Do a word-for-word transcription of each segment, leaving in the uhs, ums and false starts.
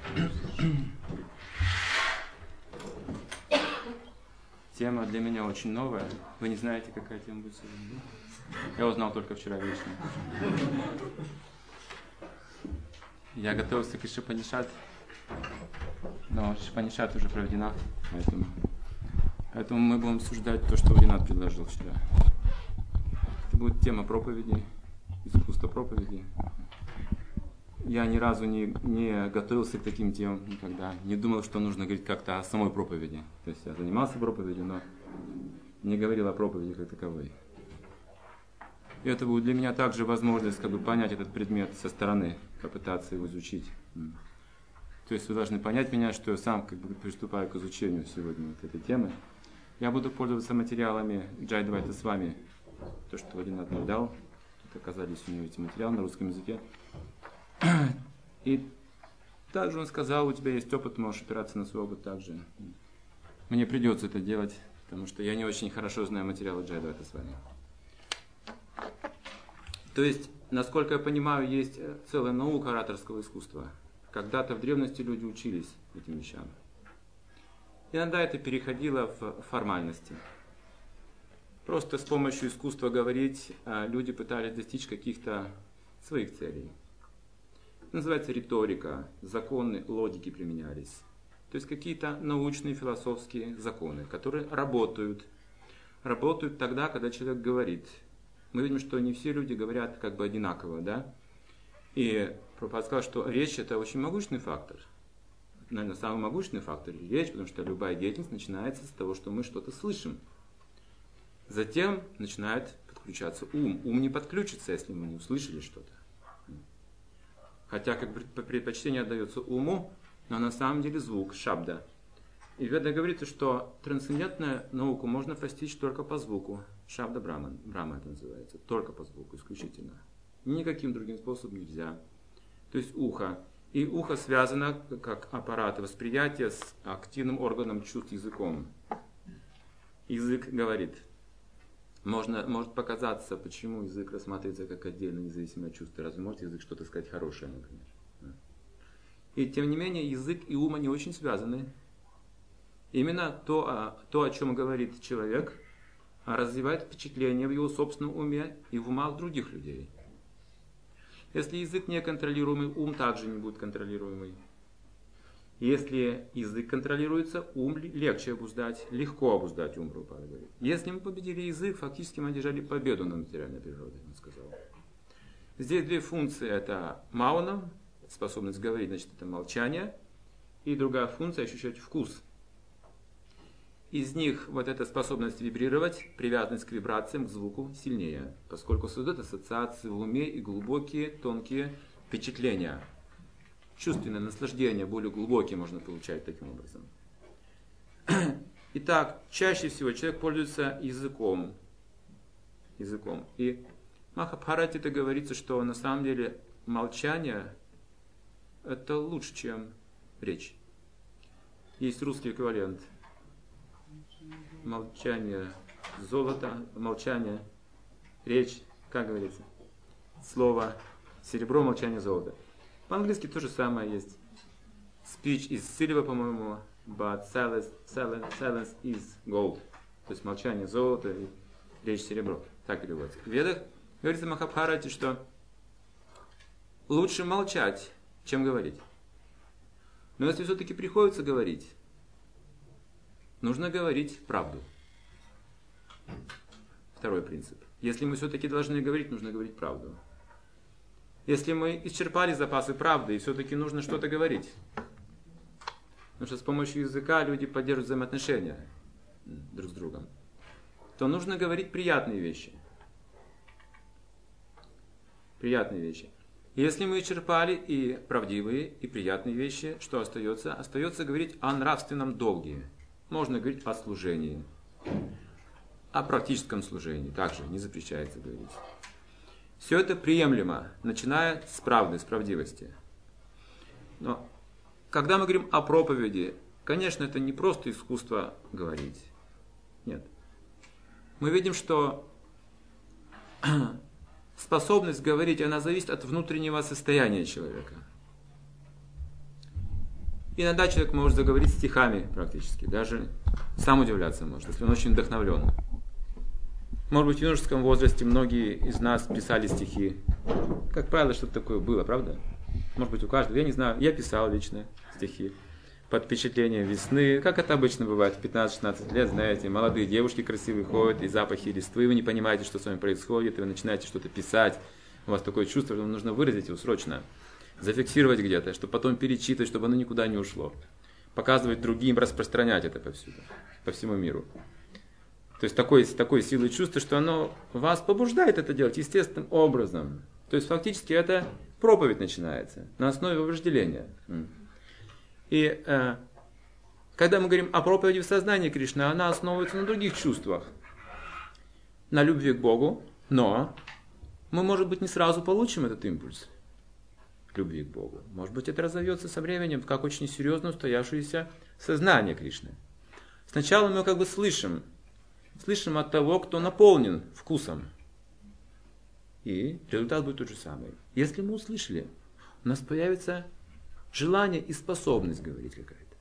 Тема для меня очень новая. Вы не знаете, какая тема будет сегодня? Я узнал только вчера вечером. Я готовился к Ишупанишат, но Ишупанишат уже проведена, поэтому, поэтому мы будем обсуждать то, что Вадинат предложил вчера. Это будет тема проповеди, искусство проповеди. Я ни разу не, не готовился к таким темам никогда, не думал, что нужно говорить как-то о самой проповеди. То есть я занимался проповедью, но не говорил о проповеди как таковой. И это будет для меня также возможность как бы понять этот предмет со стороны, попытаться его изучить. То есть вы должны понять меня, что я сам как бы приступаю к изучению сегодня вот этой темы. Я буду пользоваться материалами Джай Двайта с вами, то, что Вадинат мне дал. Это оказались у него эти материалы на русском языке. И также он сказал, у тебя есть опыт, можешь опираться на свой опыт также. Мне придется это делать, потому что я не очень хорошо знаю материалы Джай Двайта с вами. То есть, насколько я понимаю, есть целая наука ораторского искусства. Когда-то в древности люди учились этим вещам. Иногда это переходило в формальности. Просто с помощью искусства говорить люди пытались достичь каких-то своих целей. Это называется риторика, законы логики применялись. То есть какие-то научные философские законы, которые работают. Работают тогда, когда человек говорит. Мы видим, что не все люди говорят как бы одинаково, да? И Прабхупада сказал, что речь это очень могущественный фактор. Наверное, самый могущественный фактор – речь, потому что любая деятельность начинается с того, что мы что-то слышим. Затем начинает подключаться ум. Ум не подключится, если мы не услышали что-то. Хотя как предпочтение отдается уму, но на самом деле звук, шабда. И в Ведах говорится, что трансцендентную науку можно постичь только по звуку. Шабда Брахман, Брахма это называется, только по звуку, исключительно. Никаким другим способом нельзя. То есть ухо. И ухо связано, как аппарат восприятия, с активным органом чувств языком. Язык говорит. Можно, может показаться, почему язык рассматривается как отдельно независимое чувство. Разве может язык что-то сказать хорошее, например? И тем не менее, язык и ум, они очень связаны. Именно то, то, о чем говорит человек, развивает впечатление в его собственном уме и в умах других людей. Если язык неконтролируемый, ум также не будет контролируемый. Если язык контролируется, ум легче обуздать, легко обуздать ум, Прабхупада говорит. Если мы победили язык, фактически мы одержали победу над материальной природой, он сказал. Здесь две функции, это мауна, способность говорить, значит это молчание, и другая функция ощущать вкус. Из них вот эта способность вибрировать, привязанность к вибрациям, к звуку сильнее, поскольку создает ассоциации в уме и глубокие, тонкие впечатления. Чувственное наслаждение, более глубокие можно получать таким образом. Итак, чаще всего человек пользуется языком. языком. И в Махабхарате это говорится, что на самом деле молчание это лучше, чем речь. Есть русский эквивалент. Молчание золото, молчание, речь, как говорится, слово серебро, молчание золото. По-английски то же самое есть. Speech is silver, по-моему, but silence, silence, silence is gold. То есть молчание золото и речь серебро. Так переводится. В Ведах говорится в Махабхарате, что лучше молчать, чем говорить. Но если все-таки приходится говорить, нужно говорить правду. Второй принцип. Если мы все-таки должны говорить, нужно говорить правду. Если мы исчерпали запасы правды, и все-таки нужно что-то говорить, потому что с помощью языка люди поддерживают взаимоотношения друг с другом, то нужно говорить приятные вещи. Приятные вещи. Если мы исчерпали и правдивые, и приятные вещи, что остается? Остается говорить о нравственном долге. Можно говорить о служении. О практическом служении также не запрещается говорить. Все это приемлемо, начиная с правды, с правдивости. Но когда мы говорим о проповеди, конечно, это не просто искусство говорить. Нет. Мы видим, что способность говорить, она зависит от внутреннего состояния человека. Иногда человек может заговорить стихами практически, даже сам удивляться может, если он очень вдохновлен. Может быть, в юношеском возрасте многие из нас писали стихи. Как правило, что-то такое было, правда? Может быть, у каждого. Я не знаю, я писал лично стихи. Под впечатлением весны, как это обычно бывает, в пятнадцать-шестнадцать лет, знаете, молодые девушки красивые ходят, и запахи листвы, вы не понимаете, что с вами происходит, и вы начинаете что-то писать. У вас такое чувство, что вам нужно выразить его срочно, зафиксировать где-то, чтобы потом перечитывать, чтобы оно никуда не ушло. Показывать другим, распространять это повсюду, по всему миру. То есть такой, такой силой чувства, что оно вас побуждает это делать естественным образом. То есть фактически это проповедь начинается на основе вожделения. И э, когда мы говорим о проповеди в сознании Кришны, она основывается на других чувствах. На любви к Богу, но мы, может быть, не сразу получим этот импульс любви к Богу. Может быть, это разовьется со временем, как очень серьезно устоявшееся сознание Кришны. Сначала мы как бы слышим, слышим от того, кто наполнен вкусом. И результат будет тот же самый. Если мы услышали, у нас появится желание и способность говорить какая-то.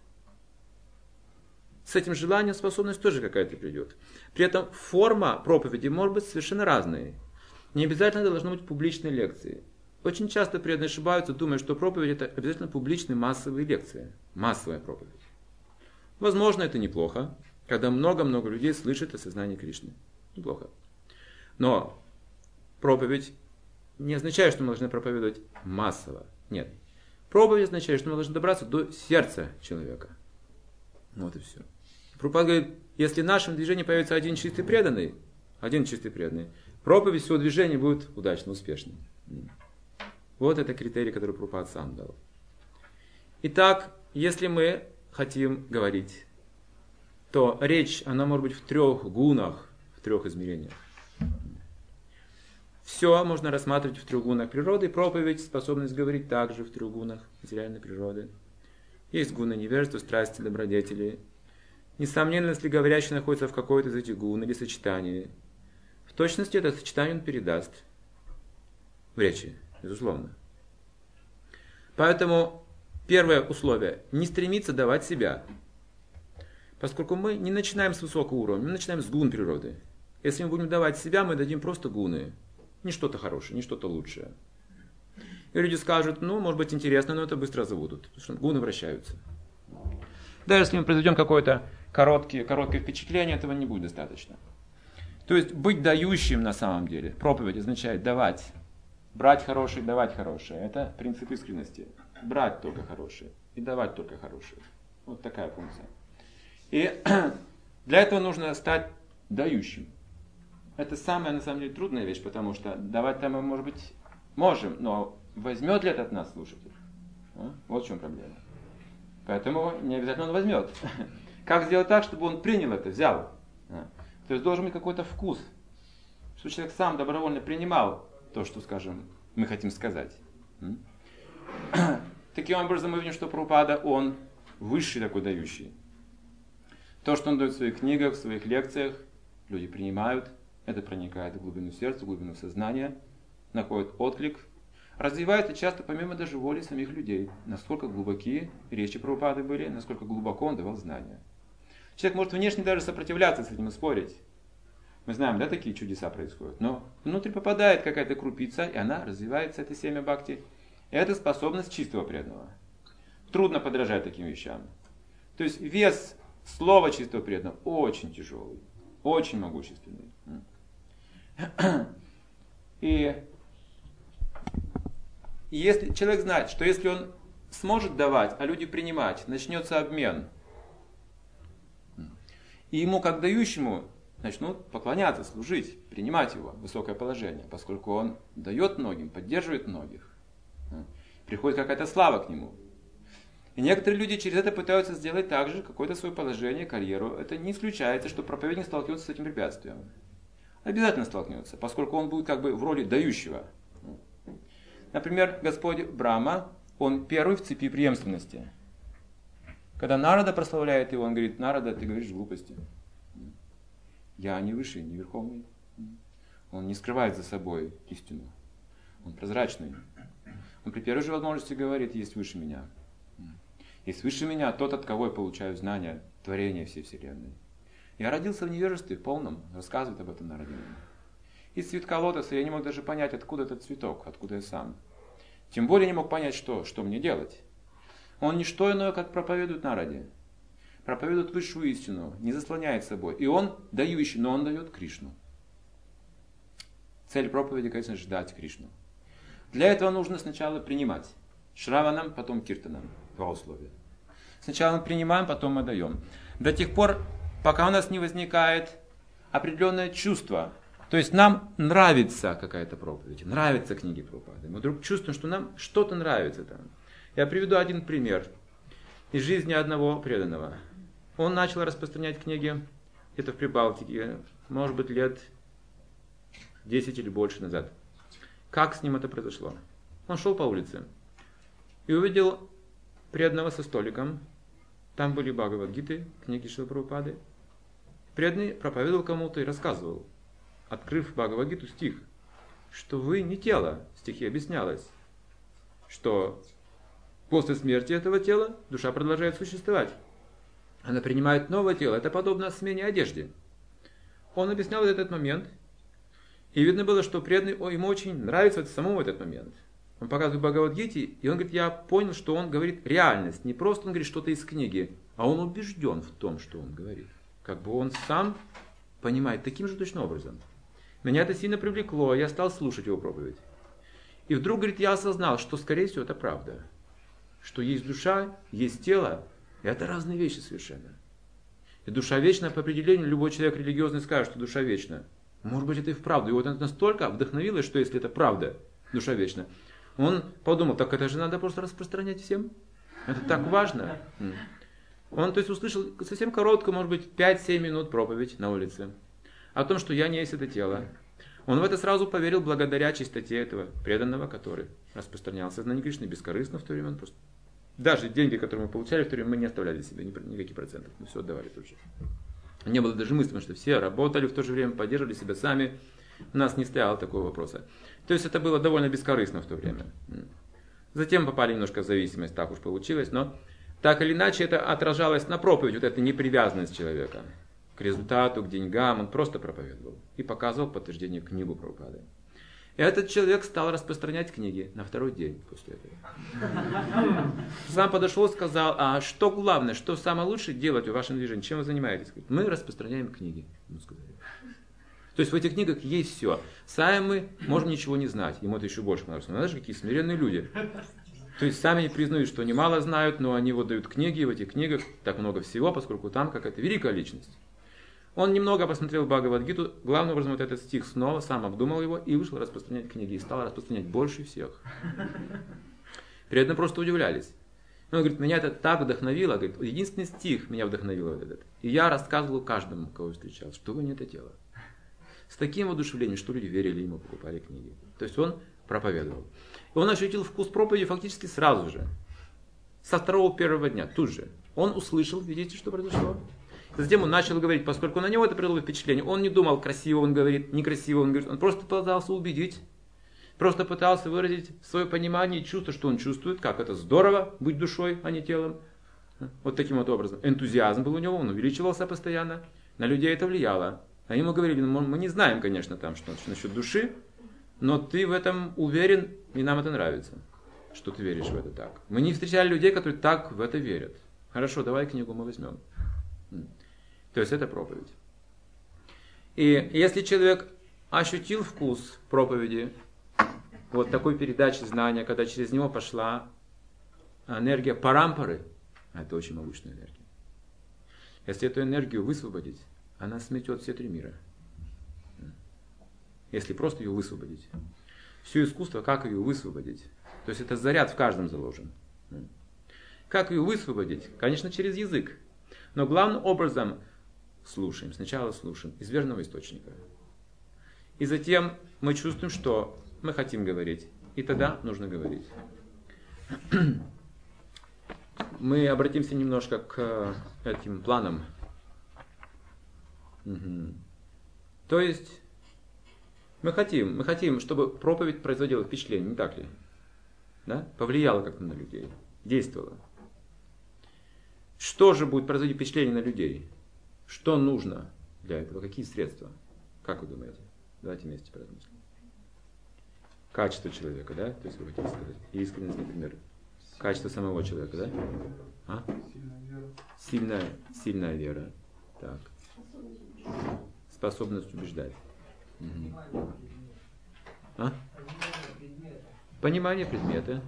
С этим желанием способность тоже какая-то придет. При этом форма проповеди может быть совершенно разной. Не обязательно должны быть публичные лекции. Очень часто преданные ошибаются, думая, что проповедь это обязательно публичные массовые лекции. Массовая проповедь. Возможно, это неплохо, когда много-много людей слышат о сознании Кришны. Неплохо. Но проповедь не означает, что мы должны проповедовать массово. Нет. Проповедь означает, что мы должны добраться до сердца человека. Вот и все. Прабхупада говорит, если в нашем движении появится один чистый преданный, один чистый преданный, проповедь всего движения будет удачно, успешной. Вот это критерий, который Прабхупада сам дал. Итак, если мы хотим говорить, то речь, она может быть в трех гунах, в трех измерениях. Все можно рассматривать в трех гунах природы, и проповедь, способность говорить также в трех гунах материальной природы. Есть гуны невежества, страсти, добродетели. Несомненно, если говорящий находится в какой-то из этих гун или сочетании, в точности это сочетание он передаст в речи, безусловно. Поэтому первое условие – не стремиться давать себя. Поскольку мы не начинаем с высокого уровня, мы начинаем с гун природы. Если мы будем давать себя, мы дадим просто гуны. Не что-то хорошее, не что-то лучшее. И люди скажут, ну, может быть, интересно, но это быстро забудут, потому что гуны вращаются. Даже если мы произведем какое-то короткое, короткое впечатление, этого не будет достаточно. То есть быть дающим на самом деле, проповедь означает давать. Брать хорошее, давать хорошее. Это принцип искренности. Брать только хорошее и давать только хорошее. Вот такая функция. И для этого нужно стать дающим. Это самая, на самом деле, трудная вещь, потому что давать-то мы, может быть, можем, но возьмет ли это от нас слушатель? А? Вот в чем проблема. Поэтому не обязательно он возьмет. Как сделать так, чтобы он принял это, взял? А? То есть должен быть какой-то вкус, чтобы человек сам добровольно принимал то, что, скажем, мы хотим сказать. Таким образом, мы видим, что Прабхупада, он высший такой дающий. То, что он дает в своих книгах, в своих лекциях, люди принимают. Это проникает в глубину сердца, в глубину сознания, находит отклик, развивается часто помимо даже воли самих людей. Насколько глубокие речи Прабхупады были, насколько глубоко он давал знания. Человек может внешне даже сопротивляться с этим и спорить. Мы знаем, да, такие чудеса происходят. Но внутрь попадает какая-то крупица, и она развивается, это семя бхакти. И это способность чистого преданного. Трудно подражать таким вещам. То есть вес слова чистого преданного очень тяжелый, очень могущественный. И если человек знает, что если он сможет давать, а люди принимать, начнется обмен. И ему, как дающему, начнут поклоняться, служить, принимать его высокое положение, поскольку он дает многим, поддерживает многих. Приходит какая-то слава к нему. И некоторые люди через это пытаются сделать также какое-то свое положение, карьеру. Это не исключается, что проповедник столкнется с этим препятствием. Обязательно столкнется, поскольку он будет как бы в роли дающего. Например, Господь Брахма, он первый в цепи преемственности. Когда Нарада прославляет его, он говорит: Нарада, ты говоришь глупости. Я не высший, не верховный. Он не скрывает за собой истину. Он прозрачный. Он при первой же возможности говорит: есть выше меня. И свыше меня тот, от кого я получаю знания, творения всей Вселенной. Я родился в невежестве полном, рассказывает об этом народе. Из цветка лотоса я не мог даже понять, откуда этот цветок, откуда я сам. Тем более не мог понять, что, что мне делать. Он не что иное, как проповедует народе. Проповедует высшую истину, не заслоняет собой. И он дающий, но он дает Кришну. Цель проповеди, конечно, ждать Кришну. Для этого нужно сначала принимать. Шраванам, потом киртанам. Два условия. Сначала мы принимаем, потом мы даем. До тех пор, пока у нас не возникает определенное чувство. То есть нам нравится какая-то проповедь, нравятся книги Прабхупады. Мы вдруг чувствуем, что нам что-то нравится там. Я приведу один пример из жизни одного преданного. Он начал распространять книги где-то в Прибалтике, может быть, лет десять или больше назад. Как с ним это произошло? Он шел по улице и увидел преданного со столиком. Там были Бхагавад-гиты, книги Шрилы Прабхупады. Преданный проповедовал кому-то и рассказывал, открыв Бхагавад-гиту, стих, что вы не тело. В стихе объяснялось, что после смерти этого тела душа продолжает существовать. Она принимает новое тело. Это подобно смене одежды. Он объяснял этот момент. И видно было, что преданный, ему очень нравится самому этот момент. Он показывает Бхагавад-гите, и он говорит, я понял, что он говорит реальность. Не просто он говорит что-то из книги, а он убежден в том, что он говорит. Как бы он сам понимает таким же точно образом. Меня это сильно привлекло, я стал слушать его проповедь. И вдруг, говорит, я осознал, что, скорее всего, это правда. Что есть душа, есть тело, и это разные вещи совершенно. И душа вечна, по определению, любой человек религиозный скажет, что душа вечна. Может быть, это и вправду. И вот это настолько вдохновило, что если это правда, душа вечна, он подумал, так это же надо просто распространять всем. Это так важно. Он, то есть, услышал совсем короткую, может быть, пять-семь минут проповедь на улице о том, что я не есть это тело. Он в это сразу поверил благодаря чистоте этого преданного, который распространял сознание Кришны бескорыстно в то время. Он просто... Даже деньги, которые мы получали в то время, мы не оставляли себе никаких процентов. Мы все отдавали тут же. Не было даже мысли, что все работали в то же время, поддерживали себя сами. У нас не стояло такого вопроса. То есть это было довольно бескорыстно в то время. Затем попали немножко в зависимость, так уж получилось. Но так или иначе это отражалось на проповедь, вот эта непривязанность человека к результату, к деньгам. Он просто проповедовал и показывал подтверждение книгу Прабхупады. И этот человек стал распространять книги на второй день после этого. Сам подошел и сказал, а что главное, что самое лучшее делать в вашем движении, чем вы занимаетесь? Мы распространяем книги. Ему сказали. То есть в этих книгах есть все. Сами мы можем ничего не знать, ему это еще больше понравилось. Но даже какие смиренные люди. То есть сами не признают, что немало знают, но они вот дают книги, и в этих книгах так много всего, поскольку там какая-то великая личность. Он немного посмотрел Бхагавад-гиту, главным образом вот этот стих снова, сам обдумал его и вышел распространять книги. И стал распространять больше всех. При этом просто удивлялись. Он говорит, меня это так вдохновило. Говорит, единственный стих меня вдохновил вот этот. И я рассказывал каждому, кого встречал, что вы не это тело. С таким воодушевлением, что люди верили ему, покупали книги. То есть он проповедовал. И он ощутил вкус проповеди фактически сразу же. Со второго первого дня, тут же. Он услышал, видите, что произошло? Затем он начал говорить, поскольку на него это произвело впечатление. Он не думал, красиво он говорит, некрасиво он говорит. Он просто пытался убедить. Просто пытался выразить свое понимание и чувство, что он чувствует, как это здорово быть душой, а не телом. Вот таким вот образом. Энтузиазм был у него, он увеличивался постоянно. На людей это влияло. А ему говорили, ну, мы не знаем, конечно, там, что насчет души, но ты в этом уверен, и нам это нравится, что ты веришь в это так. Мы не встречали людей, которые так в это верят. Хорошо, давай книгу мы возьмем. То есть это проповедь. И если человек ощутил вкус проповеди, вот такой передачи знания, когда через него пошла энергия парампары, это очень могучая энергия. Если эту энергию высвободить, она сметет все три мира. Если просто ее высвободить. Все искусство, как ее высвободить. То есть это заряд в каждом заложен. Как ее высвободить? Конечно, через язык. Но главным образом слушаем. Сначала слушаем из верного источника. И затем мы чувствуем, что мы хотим говорить. И тогда нужно говорить. Мы обратимся немножко к этим планам. Угу. То есть мы хотим, мы хотим, чтобы проповедь производила впечатление, не так ли? Да? Повлияла как-то на людей, действовала. Что же будет производить впечатление на людей? Что нужно для этого? Какие средства? Как вы думаете? Давайте вместе поразмыслим. Качество человека, да? То есть вы хотите сказать. Искренность, например. Качество самого человека, да? А? Сильная, сильная вера. Так. Способность убеждать. Угу. А? Понимание предмета.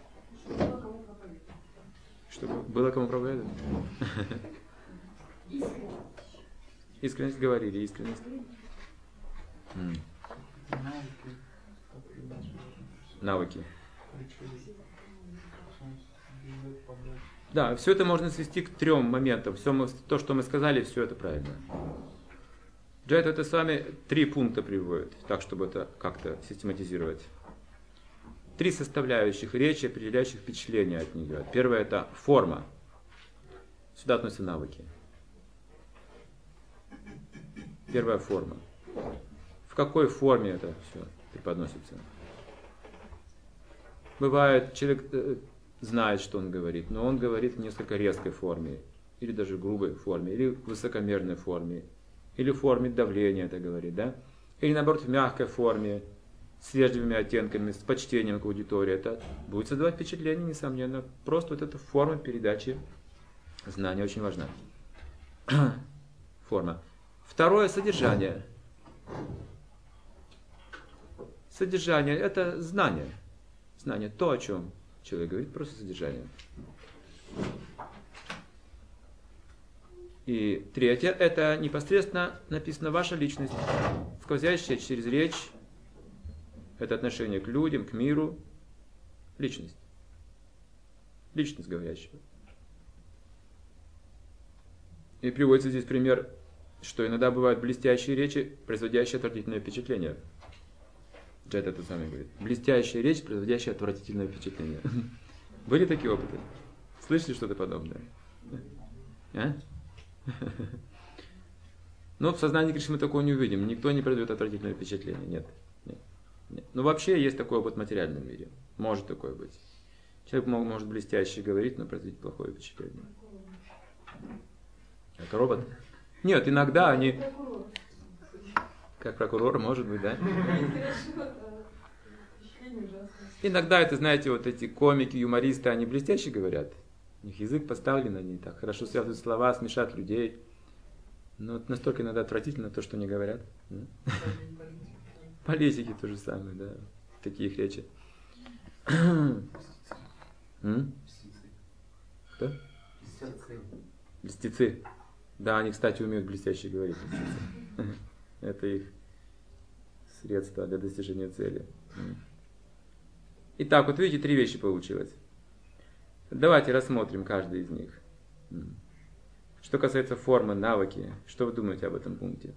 Чтобы было кому проповедовать. Искренность говорили, искренность. Навыки. Да, все это можно свести к трем моментам. Все мы, то, что мы сказали, все это правильно. Джайд это с вами три пункта приводит, так, чтобы это как-то систематизировать. Три составляющих речи, определяющих впечатления от нее. Первое это форма. Сюда относятся навыки. Первая форма. В какой форме это все преподносится? Бывает, человек э, знает, что он говорит, но он говорит в несколько резкой форме, или даже грубой форме, или в высокомерной форме, или в форме давления это говорит, да? Или наоборот в мягкой форме, с вежливыми оттенками, с почтением к аудитории. Это будет создавать впечатление, несомненно. Просто вот эта форма передачи знания очень важна. Форма. Второе — содержание. Содержание — это знание. Знание, то, о чем человек говорит, просто содержание. И третье — это непосредственно написана ваша личность, сквозящая через речь. Это отношение к людям, к миру. Личность. Личность говорящего. И приводится здесь пример, что иногда бывают блестящие речи, производящие отвратительное впечатление. Джайд это сами говорит. Блестящая речь, производящая отвратительное впечатление. Были такие опыты? Слышали что-то подобное? А? Но в сознании Кришны мы такого не увидим. Никто не производит отвратительное впечатление. Нет. Нет. Нет. Но вообще есть такой опыт в материальном мире. Может такое быть. Человек может блестяще говорить, но производить плохое впечатление. Это робот? Нет, иногда они... Как прокурор, может быть, да? Иногда это, знаете, вот эти комики, юмористы, они блестяще говорят. У них язык поставлен, они так хорошо связывают слова, смешат людей. Но это настолько иногда отвратительно то, что они говорят. Политики то же самое, да. Такие их речи. Кто? Льстецы. Да, они, кстати, умеют блестяще говорить. Это их средство для достижения цели. Итак, вот видите, три вещи получилось. Давайте рассмотрим каждый из них. Что касается формы, навыки, что вы думаете об этом пункте?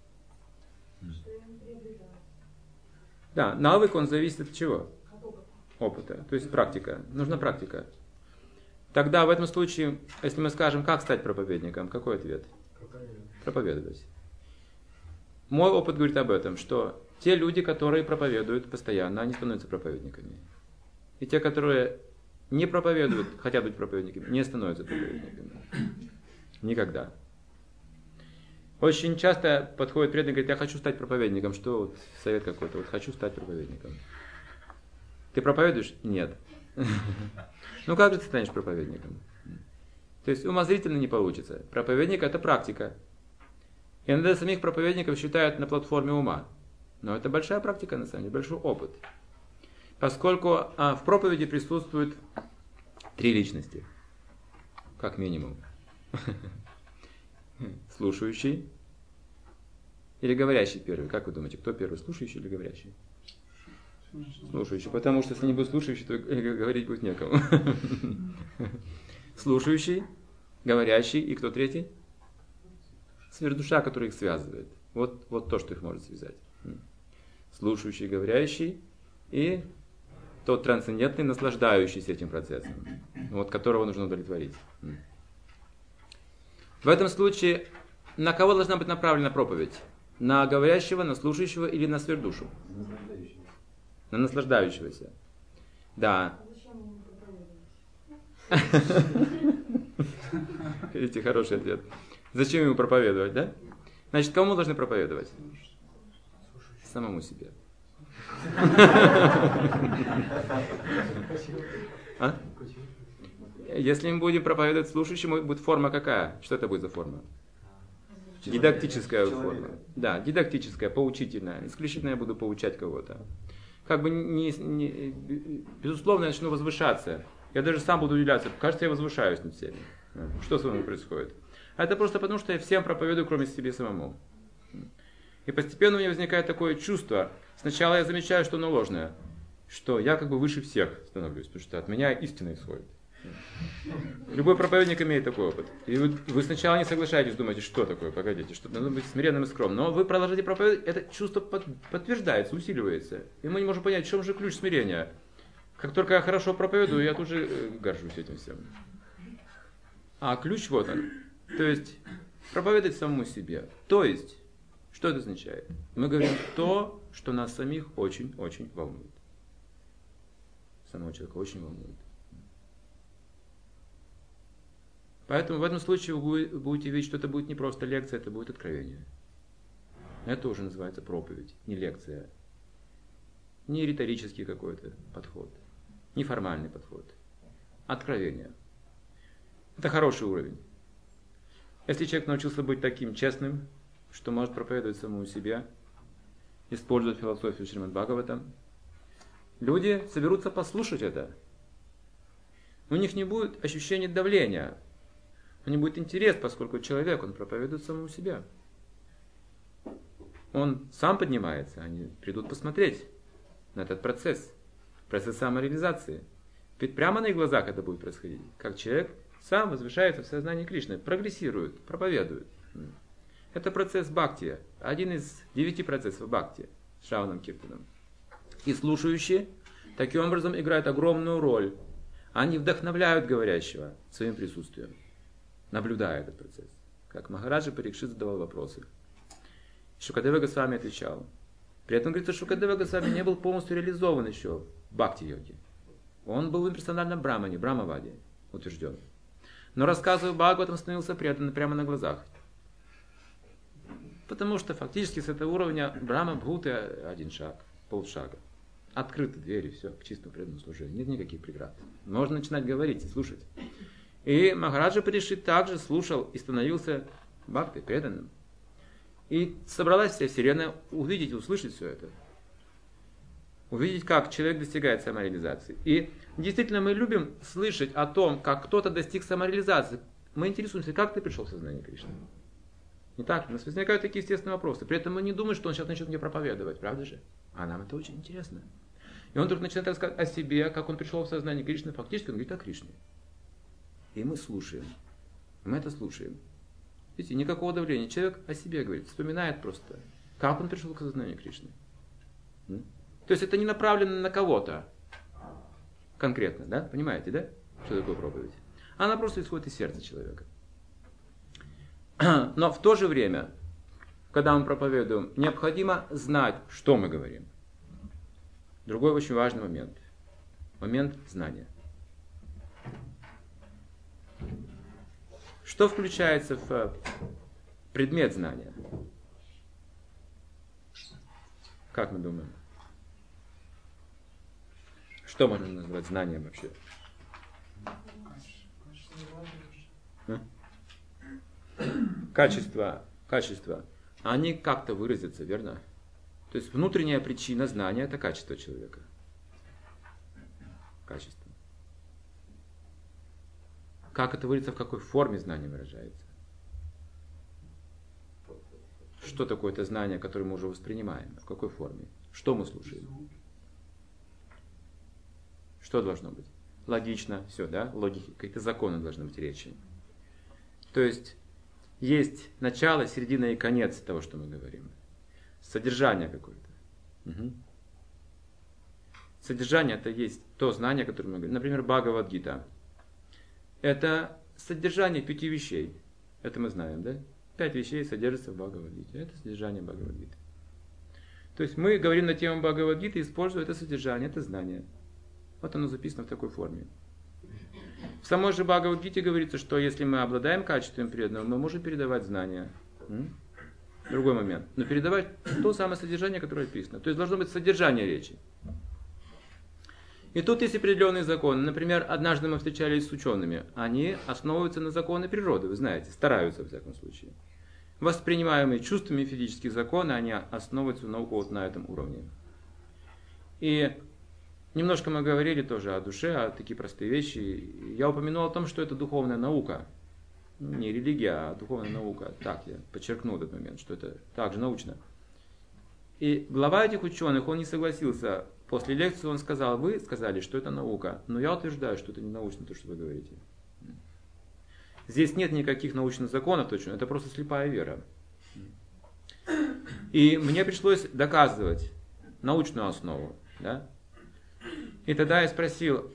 Да, навык, он зависит от чего? Опыта. То есть практика. Нужна практика. Тогда в этом случае, если мы скажем, как стать проповедником, какой ответ? Проповедовать. Мой опыт говорит об этом, что те люди, которые проповедуют постоянно, они становятся проповедниками. И те, которые не проповедуют, хотят быть проповедниками, не становятся проповедниками. Никогда. Очень часто подходит преданный и говорит: я хочу стать проповедником. Что вот совет какой-то? Вот хочу стать проповедником. Ты проповедуешь? Нет. Ну как же ты станешь проповедником? То есть умозрительно не получится. Проповедник — это практика. И иногда самих проповедников считают на платформе ума. Но это большая практика, на самом деле, большой опыт. Поскольку а, в проповеди присутствуют три личности. Как минимум. Слушающий или говорящий первый? Как вы думаете, кто первый, слушающий или говорящий? Слушающий, потому что если не будет слушающий, то говорить будет некому. Слушающий, говорящий и кто третий? Сверхдуша, который их связывает. Вот, вот то, что их может связать. Слушающий, говорящий и тот трансцендентный, наслаждающийся этим процессом, вот которого нужно удовлетворить. В этом случае на кого должна быть направлена проповедь? На говорящего, на слушающего или на сверхдушу? На наслаждающегося. Да. Видите, хороший ответ. Зачем ему проповедовать, да? Значит, кому должны проповедовать? Самому себе. А? Если мы будем проповедовать слушающему, будет форма какая? Что это будет за форма? Дидактическая форма. Да, дидактическая, поучительная. Исключительно я буду поучать кого-то. Как бы не, не, безусловно, я начну возвышаться. Я даже сам буду удивляться. Кажется, я возвышаюсь над всеми. Что с вами происходит? А это просто потому, что я всем проповедую, кроме себе самому. И постепенно у меня возникает такое чувство. Сначала я замечаю, что оно ложное. Что я как бы выше всех становлюсь. Потому что от меня истина исходит. Любой проповедник имеет такой опыт. И вы, вы сначала не соглашаетесь, думаете, что такое, погодите, что надо быть смиренным и скромным. Но вы продолжаете проповедовать, это чувство под, подтверждается, усиливается. И мы не можем понять, в чем же ключ смирения. Как только я хорошо проповедую, я тут же горжусь этим всем. А ключ вот он. То есть, проповедовать самому себе. То есть, что это означает? Мы говорим то, что нас самих очень-очень волнует. Самого человека очень волнует. Поэтому в этом случае вы будете видеть, что это будет не просто лекция, это будет откровение. Это уже называется проповедь, не лекция. Не риторический какой-то подход, не формальный подход. Откровение. Это хороший уровень. Если человек научился быть таким честным, что может проповедовать самому себе, использовать философию Шримад Бхагаватам, люди соберутся послушать это. У них не будет ощущения давления. У них будет интерес, поскольку человек, он проповедует самому себе. Он сам поднимается, они придут посмотреть на этот процесс, процесс самореализации. Ведь прямо на их глазах это будет происходить. Как человек сам возвышается в сознании Кришны, прогрессирует, проповедует. Это процесс бхакти, один из девяти процессов бхакти, с Шраваном Киртаном. И слушающие таким образом играют огромную роль. Они вдохновляют говорящего своим присутствием, наблюдая этот процесс. Как Махараджа Парикшит задавал вопросы. Шукадева Госвами отвечал. При этом говорится, что Шукадева Госвами не был полностью реализован еще в бхакти-йоге. Он был в имперсональном брамане, брамаваде, утвержден. Но рассказывая Бхагаватам, становился преданным прямо на глазах. Потому что фактически с этого уровня Брахма Бхуты один шаг, полшага. Открыты двери, все, к чистому преданному служению. Нет никаких преград. Можно начинать говорить и слушать. И Махараджа Парикшит также слушал и становился бхактой, преданным. И собралась вся вселенная увидеть и услышать все это. Увидеть, как человек достигает самореализации. И действительно мы любим слышать о том, как кто-то достиг самореализации. Мы интересуемся, как ты пришел в сознание Кришны. Не так? У нас возникают такие естественные вопросы. При этом мы не думаем, что он сейчас начнет мне проповедовать, правда же? А нам это очень интересно. И он вдруг начинает рассказывать о себе, как он пришел в сознание Кришны. Фактически он говорит о Кришне. И мы слушаем. Мы это слушаем. Видите, никакого давления. Человек о себе говорит, вспоминает просто, как он пришел к сознанию Кришны. То есть это не направлено на кого-то конкретно, да? Понимаете, да? Что такое проповедь? Она просто исходит из сердца человека. Но в то же время, когда мы проповедуем, необходимо знать, что мы говорим. Другой очень важный момент. Момент знания. Что включается в предмет знания? Как мы думаем? Что можно назвать знанием вообще? А? Качества, качества, они как-то выразятся, верно? То есть внутренняя причина знания – это качество человека. Качество. Как это выразится, в какой форме знание выражается? Что такое это знание, которое мы уже воспринимаем? В какой форме? Что мы слушаем? Что должно быть? Логично, все, да? Логики, какие-то законы должны быть речи. То есть есть начало, середина и конец того, что мы говорим. Содержание какое-то. Угу. Содержание это есть то знание, которое мы говорим. Например, Бхагавад-гита. Это содержание пяти вещей. Это мы знаем, да? Пять вещей содержатся в Бхагавад-гите. Это содержание Бхагавад-гиты. То есть мы говорим на тему Бхагавад-гиты, используя это содержание, это знание. Вот оно записано в такой форме. В самой же Бхагавад-гите говорится, что если мы обладаем качеством преданного, мы можем передавать знания. М? Другой момент. Но передавать то самое содержание, которое описано. То есть должно быть содержание речи. И тут есть определенные законы. Например, однажды мы встречались с учеными. Они основываются на законы природы, вы знаете, стараются, во всяком случае. Воспринимаемые чувствами физические законы, они основываются в науку вот на этом уровне. И немножко мы говорили тоже о душе, о такие простые вещи. Я упомянул о том, что это духовная наука. Не религия, а духовная наука. Так, я подчеркнул этот момент, что это также научно. И глава этих ученых, он не согласился. После лекции он сказал: вы сказали, что это наука, но я утверждаю, что это не научно, то, что вы говорите. Здесь нет никаких научных законов точно, это просто слепая вера. И мне пришлось доказывать научную основу. Да? И тогда я спросил: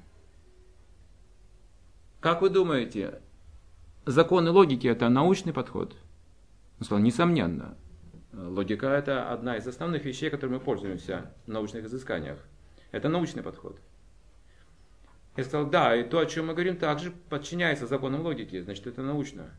как вы думаете, законы логики это научный подход? Он сказал: несомненно. Логика это одна из основных вещей, которыми мы пользуемся в научных изысканиях. Это научный подход. Я сказал: да, и то, о чем мы говорим, также подчиняется законам логики, значит это научно.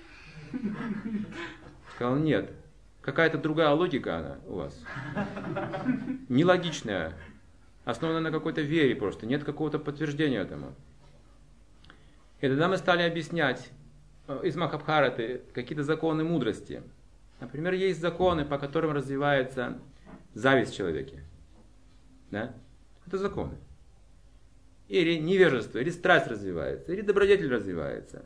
Сказал: нет, какая-то другая логика она у вас. Нелогичная, основана на какой-то вере просто, нет какого-то подтверждения этому. И тогда мы стали объяснять из Махабхараты какие-то законы мудрости. Например, есть законы, по которым развивается зависть в человеке. Да? Это законы. Или невежество, или страсть развивается, или добродетель развивается.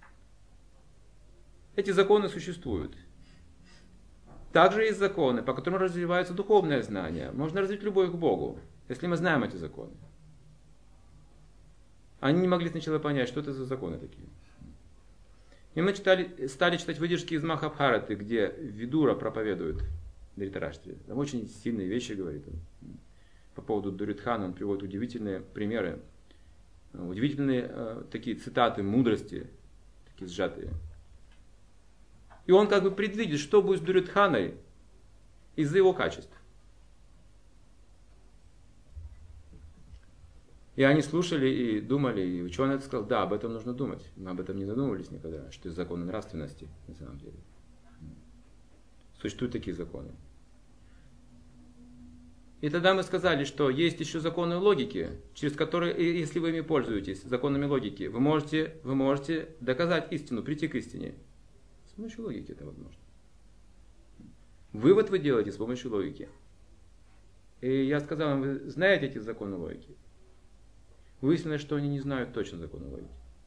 Эти законы существуют. Также есть законы, по которым развивается духовное знание. Можно развить любовь к Богу, если мы знаем эти законы. Они не могли сначала понять, что это за законы такие. И мы читали, стали читать выдержки из Махабхараты, где Видура проповедует в Дритараштре. Там очень сильные вещи говорит он. По поводу Дуридхана он приводит удивительные примеры, удивительные э, такие цитаты мудрости, такие сжатые. И он как бы предвидит, что будет с Дуридханой из-за его качеств. И они слушали и думали, и ученый сказал: да, об этом нужно думать. Мы об этом не задумывались никогда, что это законы нравственности на самом деле. Существуют такие законы. И тогда мы сказали, что есть еще законы логики, через которые, если вы ими пользуетесь, законами логики, вы можете, вы можете доказать истину, прийти к истине. С помощью логики это возможно. Вывод вы делаете с помощью логики. И я сказал вам: вы знаете эти законы логики? Выяснилось, что они не знают точно законы логики.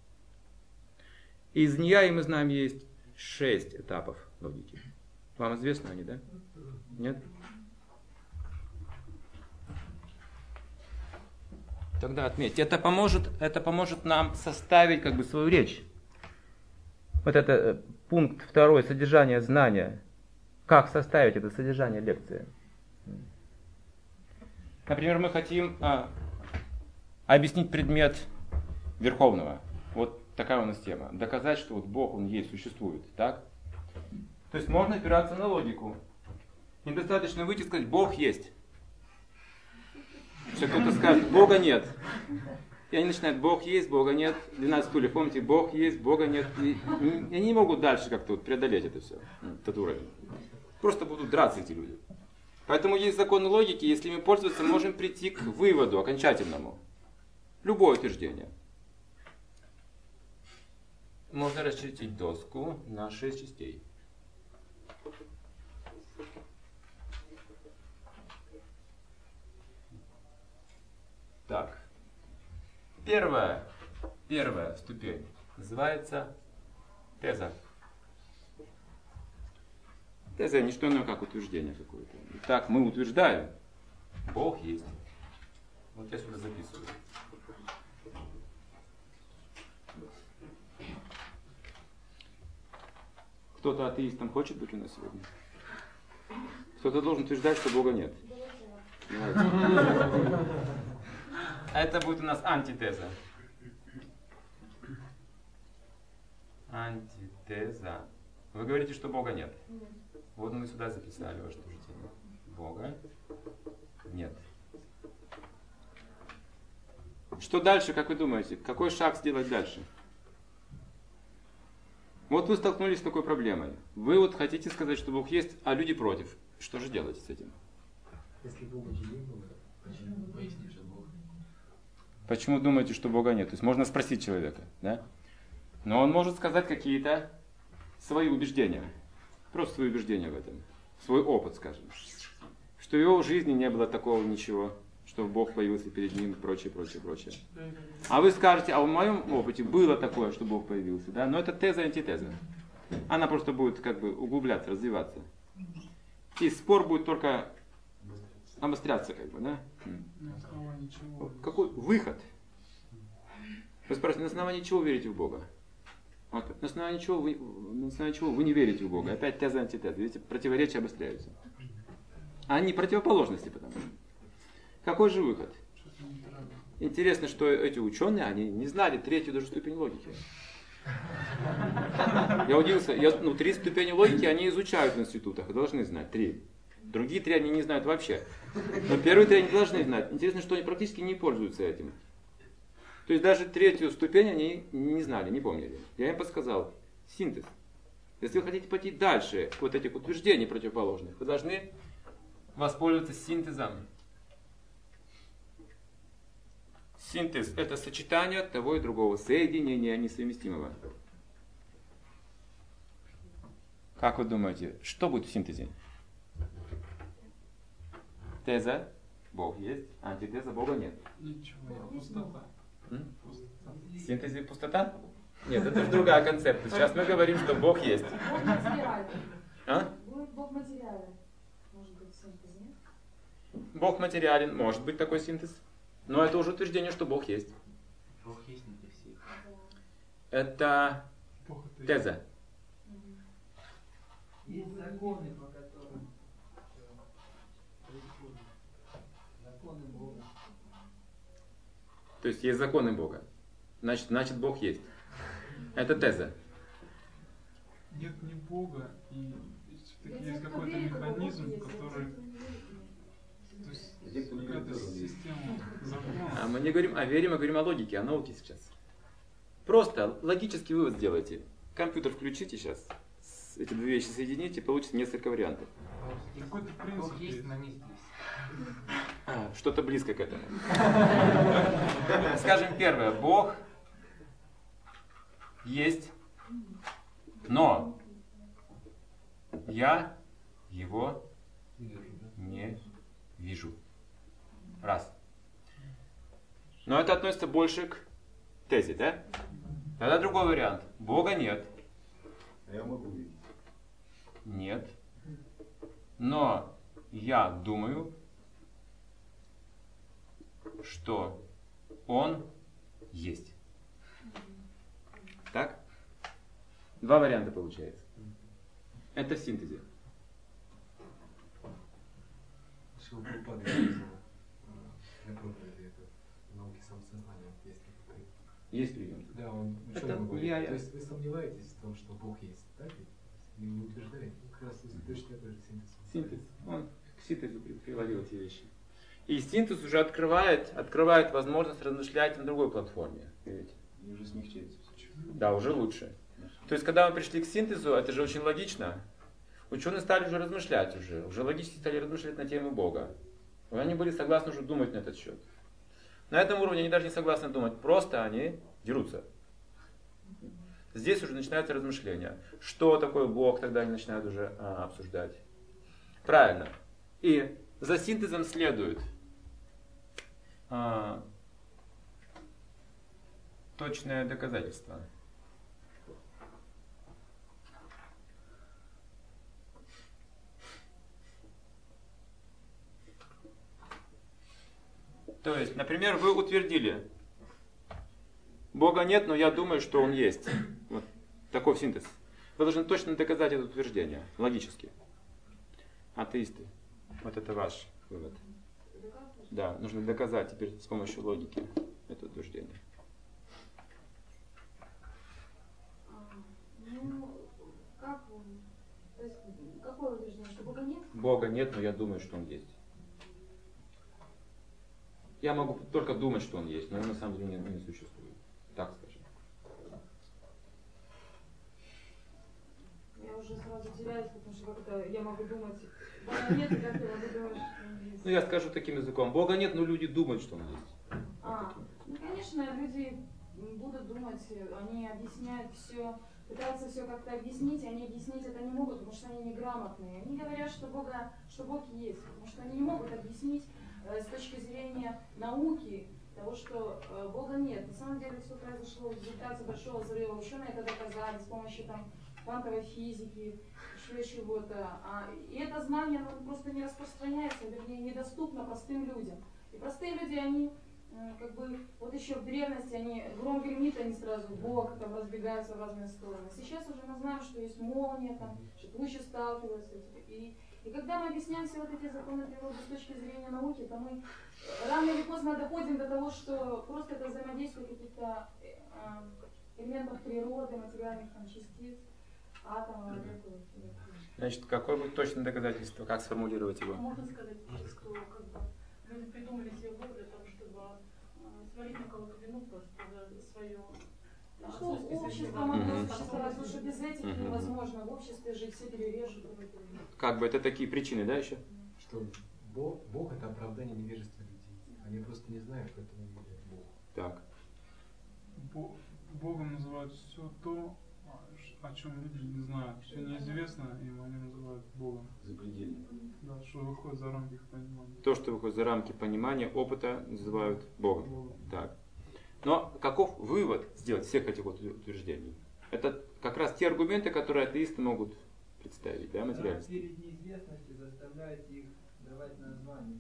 Из Ньяи мы знаем, есть шесть этапов логики. Вам известны они, да? Нет? Тогда отметьте. Это поможет, это поможет нам составить как бы свою речь. Вот это э, пункт второй, содержание знания. Как составить это содержание лекции? Например, мы хотим а, объяснить предмет Верховного. Вот такая у нас тема. Доказать, что вот Бог, Он есть, существует. Так? То есть можно опираться на логику. Недостаточно выйти и сказать: Бог есть. Если кто-то скажет: Бога нет. И они начинают: Бог есть, Бога нет. двенадцать стульев, помните, Бог есть, Бога нет. И, и они не могут дальше как-то вот преодолеть это все, этот уровень. Просто будут драться эти люди. Поэтому есть законы логики, если мы пользоваться, можем прийти к выводу окончательному. Любое утверждение. Можно расчертить доску на шесть частей. Так. Первая, первая ступень называется теза. Теза не что иное, как утверждение какое-то. Итак, мы утверждаем: Бог есть. Вот я сюда записываю. Кто-то атеистом хочет быть у нас сегодня? Кто-то должен утверждать, что Бога нет. А это будет у нас антитеза. Антитеза. Вы говорите, что Бога нет. Вот мы сюда записали ваше утверждение. Бога нет. Что дальше, как вы думаете? Какой шаг сделать дальше? Вот вы столкнулись с такой проблемой. Вы вот хотите сказать, что Бог есть, а люди против. Что же делать с этим? Если Бога не было, почему вы поясните, что Бог? Почему думаете, что Бога нет? То есть можно спросить человека, да? Но он может сказать какие-то свои убеждения. Просто свои убеждения в этом. Свой опыт, скажем. Что в его жизни не было такого ничего, что Бог появился перед ним и прочее, прочее, прочее. А вы скажете, а в моем опыте было такое, что Бог появился, да? Но это теза и антитеза. Она просто будет как бы углубляться, развиваться. И спор будет только обостряться, как бы, да? Какой выход? Вы спрашиваете, на основании чего верите в Бога? Вот, на основании чего вы, на основании чего вы не верите в Бога? Опять теза и антитеза. Видите, противоречия обостряются. Они противоположности, потому что. Какой же выход? Интересно, что эти ученые, они не знали третью даже ступень логики. Я удивился, я, ну, три ступени логики они изучают в институтах, должны знать, три. Другие три они не знают вообще. Но первые три они должны знать. Интересно, что они практически не пользуются этим. То есть даже третью ступень они не знали, не помнили. Я им подсказал. Синтез. Если вы хотите пойти дальше вот этих утверждений противоположных, вы должны воспользоваться синтезом. Синтез – это сочетание того и другого, соединение несовместимого. Как вы думаете, что будет в синтезе? Теза – Бог есть, антитеза – Бога нет. Ничего, пустота. М? В синтезе пустота? Нет, это же другая концепция. Сейчас мы говорим, что Бог есть. Бог материален. А? Будет Бог материален. Может быть, синтез, нет? Бог материален, может быть такой синтез. Но это уже утверждение, что Бог есть. Бог есть не для всех. Это теза. Есть законы, по которым законы Бога. То есть есть законы Бога. Значит, значит Бог есть. Это теза. Нет ни Бога, и все-таки есть какой-то механизм, который... То есть какая-то система закона. А мы не говорим о вере, мы говорим о логике, о науке сейчас. Просто логический вывод сделайте. Компьютер включите сейчас, эти две вещи соедините, получится несколько вариантов. Какой-то принцип Бог есть, есть. но не здесь. А, что-то близко к этому. Скажем первое. Бог есть, но я его не вижу. Раз. Но это относится больше к тезе, да? Тогда другой вариант. Бога нет. А я могу видеть. Нет. Но я думаю, что он есть. Так? Два варианта получается. Это в синтезе. Шилпрапада написал для проповеди это в науке самосознания есть такой. Есть прием. Да, он Это ученый говорит. я- я- То есть вы сомневаетесь в том, что Бог есть, так ведь? Или вы утверждаете? Ну, как раз точно такой же синтез. Синтез. Он к синтезу при- приводил эти вещи. И синтез уже открывает, открывает возможность размышлять на другой платформе. Видите? И уже смягчается все. Да, уже лучше. То есть, когда мы пришли к синтезу, это же очень логично. Ученые стали уже размышлять уже, уже логически стали размышлять на тему Бога. Они были согласны уже думать на этот счет. На этом уровне они даже не согласны думать, просто они дерутся. Здесь уже начинаются размышления. Что такое Бог, тогда они начинают уже а, обсуждать. Правильно. И за синтезом следует а, точное доказательство. То есть, например, вы утвердили, Бога нет, но я думаю, что Он есть. Вот такой синтез. Вы должны точно доказать это утверждение, логически. Атеисты. Вот это ваш вывод. Да, нужно доказать теперь с помощью логики это утверждение. Ну, как он? То есть, какое утверждение, что Бога нет? Бога нет, но я думаю, что Он есть. Я могу только думать, что он есть, но он на самом деле не, не существует. Так скажем. Я уже сразу теряюсь, потому что как-то я могу думать, Бога нет, и как я могу думать, что он есть. Ну я скажу таким языком. Бога нет, но люди думают, что он есть. А, ну конечно, люди будут думать, они объясняют все, пытаются все как-то объяснить, и они объяснить это не могут, потому что они неграмотные. Они говорят, что, Бога, что Бог есть, потому что они не могут объяснить э, с точки зрения науки того, что э, Бога нет. На самом деле все произошло в результате большого взрыва. Ученые это доказали с помощью там, квантовой физики, еще чего-то. А, и это знание оно просто не распространяется, вернее, недоступно простым людям. И простые люди, они как бы, вот еще в древности, они, гром гремит, они сразу, Бог, там разбегаются в разные стороны. Сейчас уже мы знаем, что есть молния, там, что тучи сталкиваются. И, и когда мы объясняем все вот эти законы природы с точки зрения науки, то мы рано или поздно доходим до того, что просто это взаимодействие каких-то э, элементов природы, материальных там, частиц, атомов, молекул. Значит, какое будет точное доказательство? Как сформулировать его? Можно сказать, что как бы, люди придумали себе Бога для того, чтобы свалить на кого-то вину просто за свое. А что общество могло существовать, потому что без этих невозможно в обществе жить, все перережут. Как бы это такие причины, да, еще? Что Бог, Бог это оправдание невежества людей. Они просто не знают, поэтому не верят в Бога. Так. Богом называют все то, о чем люди не знают. Все неизвестно, им они называют Богом. Запредельно. Да, что выходит за рамки их понимания. То, что выходит за рамки понимания, опыта, называют Богом. Богом. Так. Но каков вывод сделать всех этих вот утверждений? Это как раз те аргументы, которые атеисты могут представить, да, материалисты. Перед неизвестностью заставляет их давать названия.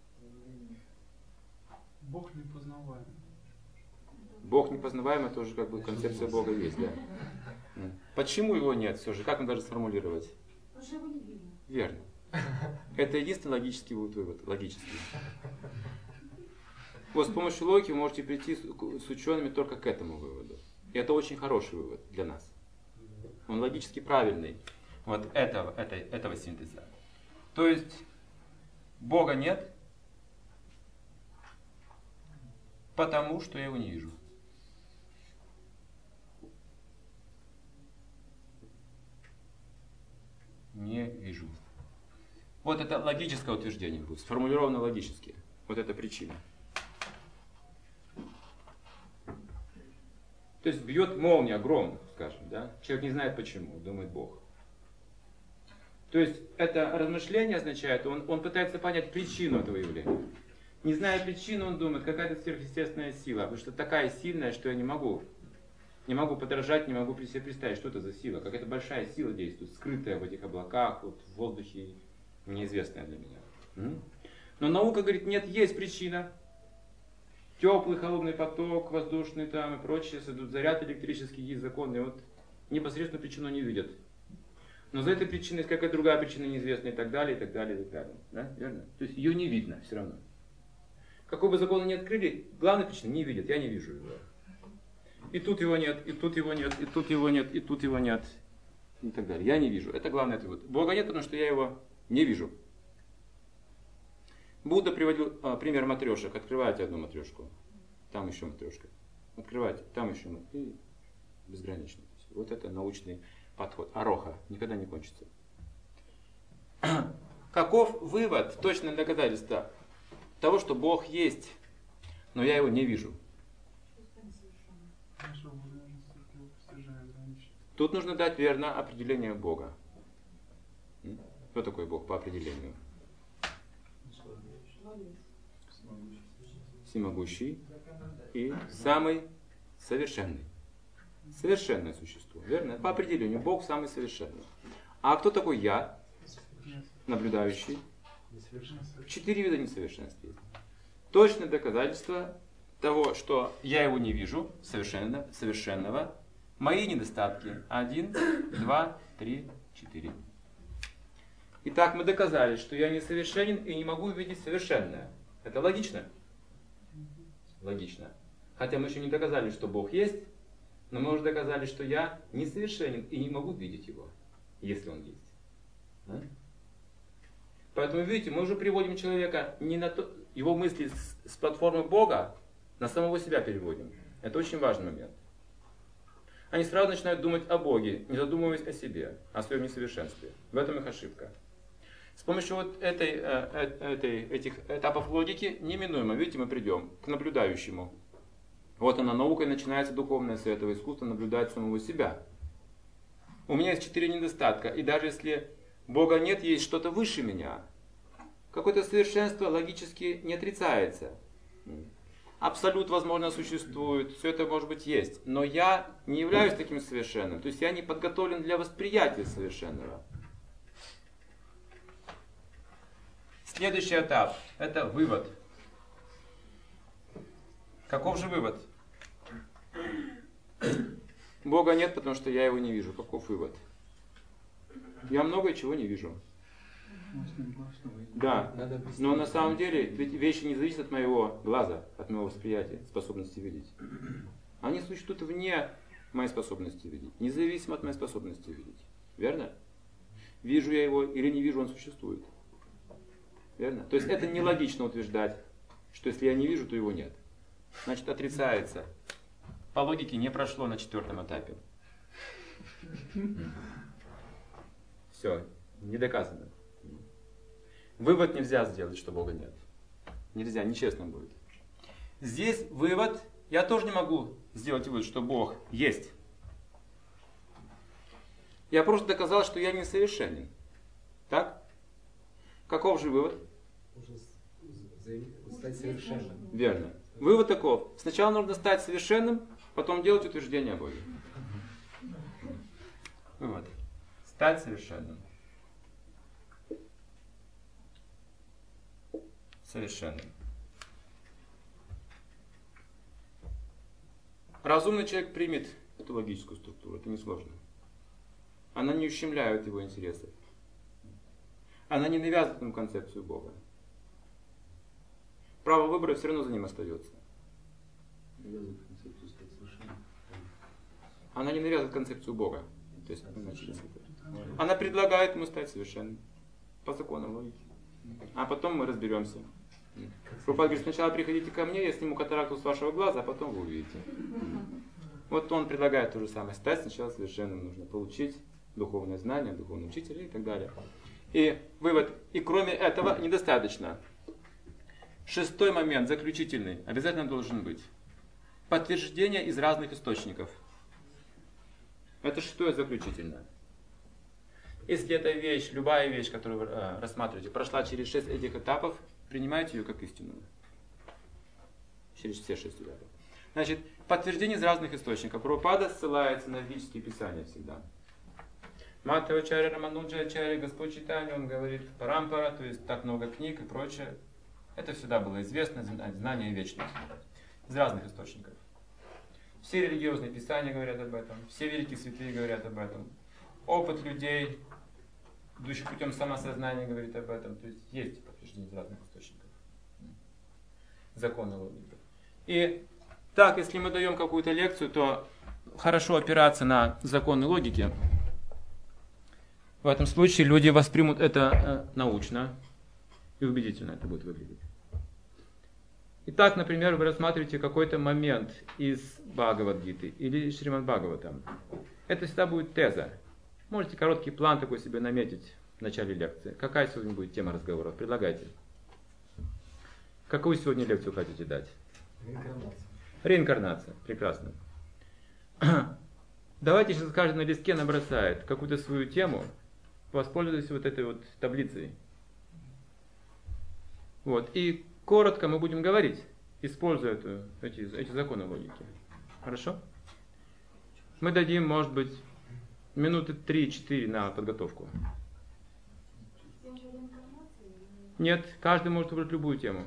Бог непознаваем. Бог непознаваемый, тоже как бы концепция Бога есть, да. Почему его нет все же? Как мы даже сформулировать? Потому что его не видно. Верно. Это единственный логический вывод. Логический. Вот с помощью логики вы можете прийти с, с учеными только к этому выводу. И это очень хороший вывод для нас. Он логически правильный. Вот этого, это, этого синтеза. То есть Бога нет, потому что я его не вижу. Не вижу. Вот это логическое утверждение будет, сформулировано логически. Вот это причина. То есть бьет молния, гром, скажем, да? Человек не знает почему, думает Бог. То есть это размышление означает, он, он пытается понять причину этого явления. Не зная причину, он думает, какая-то сверхъестественная сила, потому что такая сильная, что я не могу. Не могу подражать, не могу себе представить, что это за сила. Какая-то большая сила действует, скрытая в этих облаках, вот, в воздухе, неизвестная для меня. Но наука говорит, нет, есть причина. Теплый, холодный поток, воздушный там и прочее, заряд электрический, есть законы. Вот непосредственно причину не видят. Но за этой причиной есть какая-то другая причина неизвестная и так далее, и так далее, и так далее. Да? Верно? То есть ее не видно все равно. Какой бы закон ни открыли, главная причина не видят, я не вижу его. И тут его нет, и тут его нет, и тут его нет, и тут его нет. И так далее. Я не вижу. Это главный ответ. Бога нет, потому что я его не вижу. Будда приводил а, пример матрешек. Открываете одну матрешку, там еще матрешка. Открываете, там еще матрешка. И безгранично. Вот это научный подход. Ароха. Никогда не кончится. Каков вывод, точное доказательство того, что Бог есть, но я его не вижу? Тут нужно дать верно определение Бога. Кто такой Бог по определению? Всемогущий и самый совершенный. Совершенное существо, верно? По определению Бог самый совершенный. А кто такой я, наблюдающий? Четыре вида несовершенства есть. Точное доказательство того, что я его не вижу, совершенно, совершенного, мои недостатки. Один, два, три, четыре. Итак, мы доказали, что я несовершенен и не могу увидеть совершенное. Это логично? Логично. Хотя мы еще не доказали, что Бог есть, но мы уже доказали, что я несовершенен и не могу видеть его, если он есть. Да? Поэтому, видите, мы уже приводим человека не на то, его мысли с, с платформы Бога на самого себя переводим. Это очень важный момент. Они сразу начинают думать о Боге, не задумываясь о себе, о своем несовершенстве. В этом их ошибка. С помощью вот этой, этой, этих этапов логики неминуемо, видите, мы придем к наблюдающему. Вот она, наука, и начинается духовное с этого искусства наблюдать самого себя. У меня есть четыре недостатка, и даже если Бога нет, есть что-то выше меня. Какое-то совершенство логически не отрицается. Абсолют, возможно, существует, все это, может быть, есть. Но я не являюсь таким совершенным. То есть я не подготовлен для восприятия совершенного. Следующий этап – это вывод. Каков же вывод? Бога нет, потому что я его не вижу. Каков вывод? Я много чего не вижу. Да, но на самом деле ведь вещи не зависят от моего глаза, от моего восприятия, способности видеть. Они существуют вне моей способности видеть, независимо от моей способности видеть. Верно? Вижу я его или не вижу, он существует. Верно? То есть это нелогично утверждать, что если я не вижу, то его нет. Значит, отрицается. По логике не прошло на четвертом этапе. Все, не доказано. Вывод нельзя сделать, что Бога нет. Нельзя, нечестно будет. Здесь вывод, я тоже не могу сделать вывод, что Бог есть. Я просто доказал, что я несовершенен. Так? Каков же вывод? Нужно стать совершенным. Верно. Вывод таков. Сначала нужно стать совершенным, потом делать утверждение о Боге. Вывод. Стать совершенным. Совершенным. Разумный человек примет эту логическую структуру. Это несложно. Она не ущемляет его интересов. Она не навязывает ему концепцию Бога. Право выбора все равно за ним остается. Она не навязывает концепцию Бога. То есть, она предлагает ему стать совершенным. По законам логики. А потом мы разберемся. Прабхупада говорит, сначала приходите ко мне, я сниму катаракту с вашего глаза, а потом вы увидите. Вот он предлагает то же самое. Стать сначала совершенным нужно. Получить духовное знание, духовного учителя и так далее. И вывод. И кроме этого недостаточно. Шестой момент, заключительный, обязательно должен быть. Подтверждение из разных источников. Это шестое заключительное. Если эта вещь, любая вещь, которую вы э, рассматриваете, прошла через шесть этих этапов, принимайте ее как истинную. Через все шесть этапов. Значит, подтверждение из разных источников. Прабхупада ссылается на ведические писания всегда. Маттавачарья, Рамануджачарья, Господь Чайтанья, он говорит Парампара, то есть так много книг и прочее. Это всегда было известно, знание вечности. Из разных источников. Все религиозные писания говорят об этом, все великие святые говорят об этом. Опыт людей, идущих путем самосознания, говорит об этом. То есть есть подтверждение из разных источников. Законы логики. И так, если мы даем какую-то лекцию, то хорошо опираться на законы логики. В этом случае люди воспримут это э, научно и убедительно это будет выглядеть. Итак, например, вы рассматриваете какой-то момент из Бхагавад-гиты или Шримад Бхагаватам. Это всегда будет теза. Можете короткий план такой себе наметить в начале лекции. Какая сегодня будет тема разговоров? Предлагайте. Какую сегодня лекцию хотите дать? Реинкарнация. Реинкарнация. Прекрасно. Давайте сейчас каждый на листке набросает какую-то свою тему, воспользуясь вот этой вот таблицей. Вот. И коротко мы будем говорить, используя эту, эти, эти законы логики. Хорошо? Мы дадим, может быть, минуты три-четыре на подготовку. Нет, каждый может выбрать любую тему.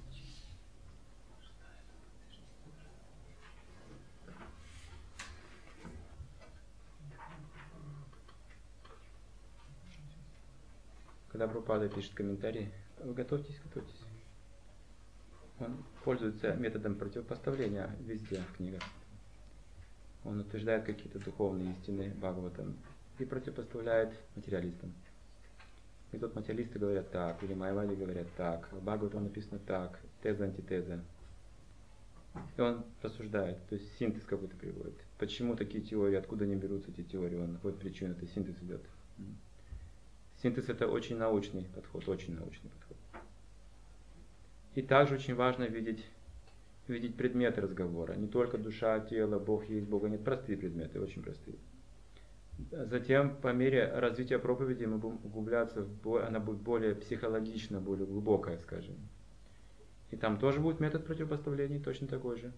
Когда Прабхупада пишет комментарии, вы готовьтесь, готовьтесь. Он пользуется методом противопоставления везде в книгах. Он утверждает какие-то духовные истины Бхагаватам и противопоставляет материалистам. И тут материалисты говорят так, или майявади говорят так, в Бхагаватам написано так, теза, антитеза. И он рассуждает, то есть синтез какой-то приводит. Почему такие теории, откуда они берутся эти теории, он находит причину, это синтез идет. Синтез это очень научный подход, очень научный подход. И также очень важно видеть, видеть предметы разговора. Не только душа, тело, Бог есть, Бога нет. Простые предметы, очень простые. Затем, по мере развития проповеди, мы будем углубляться, в бо... она будет более психологично, более глубокая, скажем. И там тоже будет метод противопоставлений, точно такой же.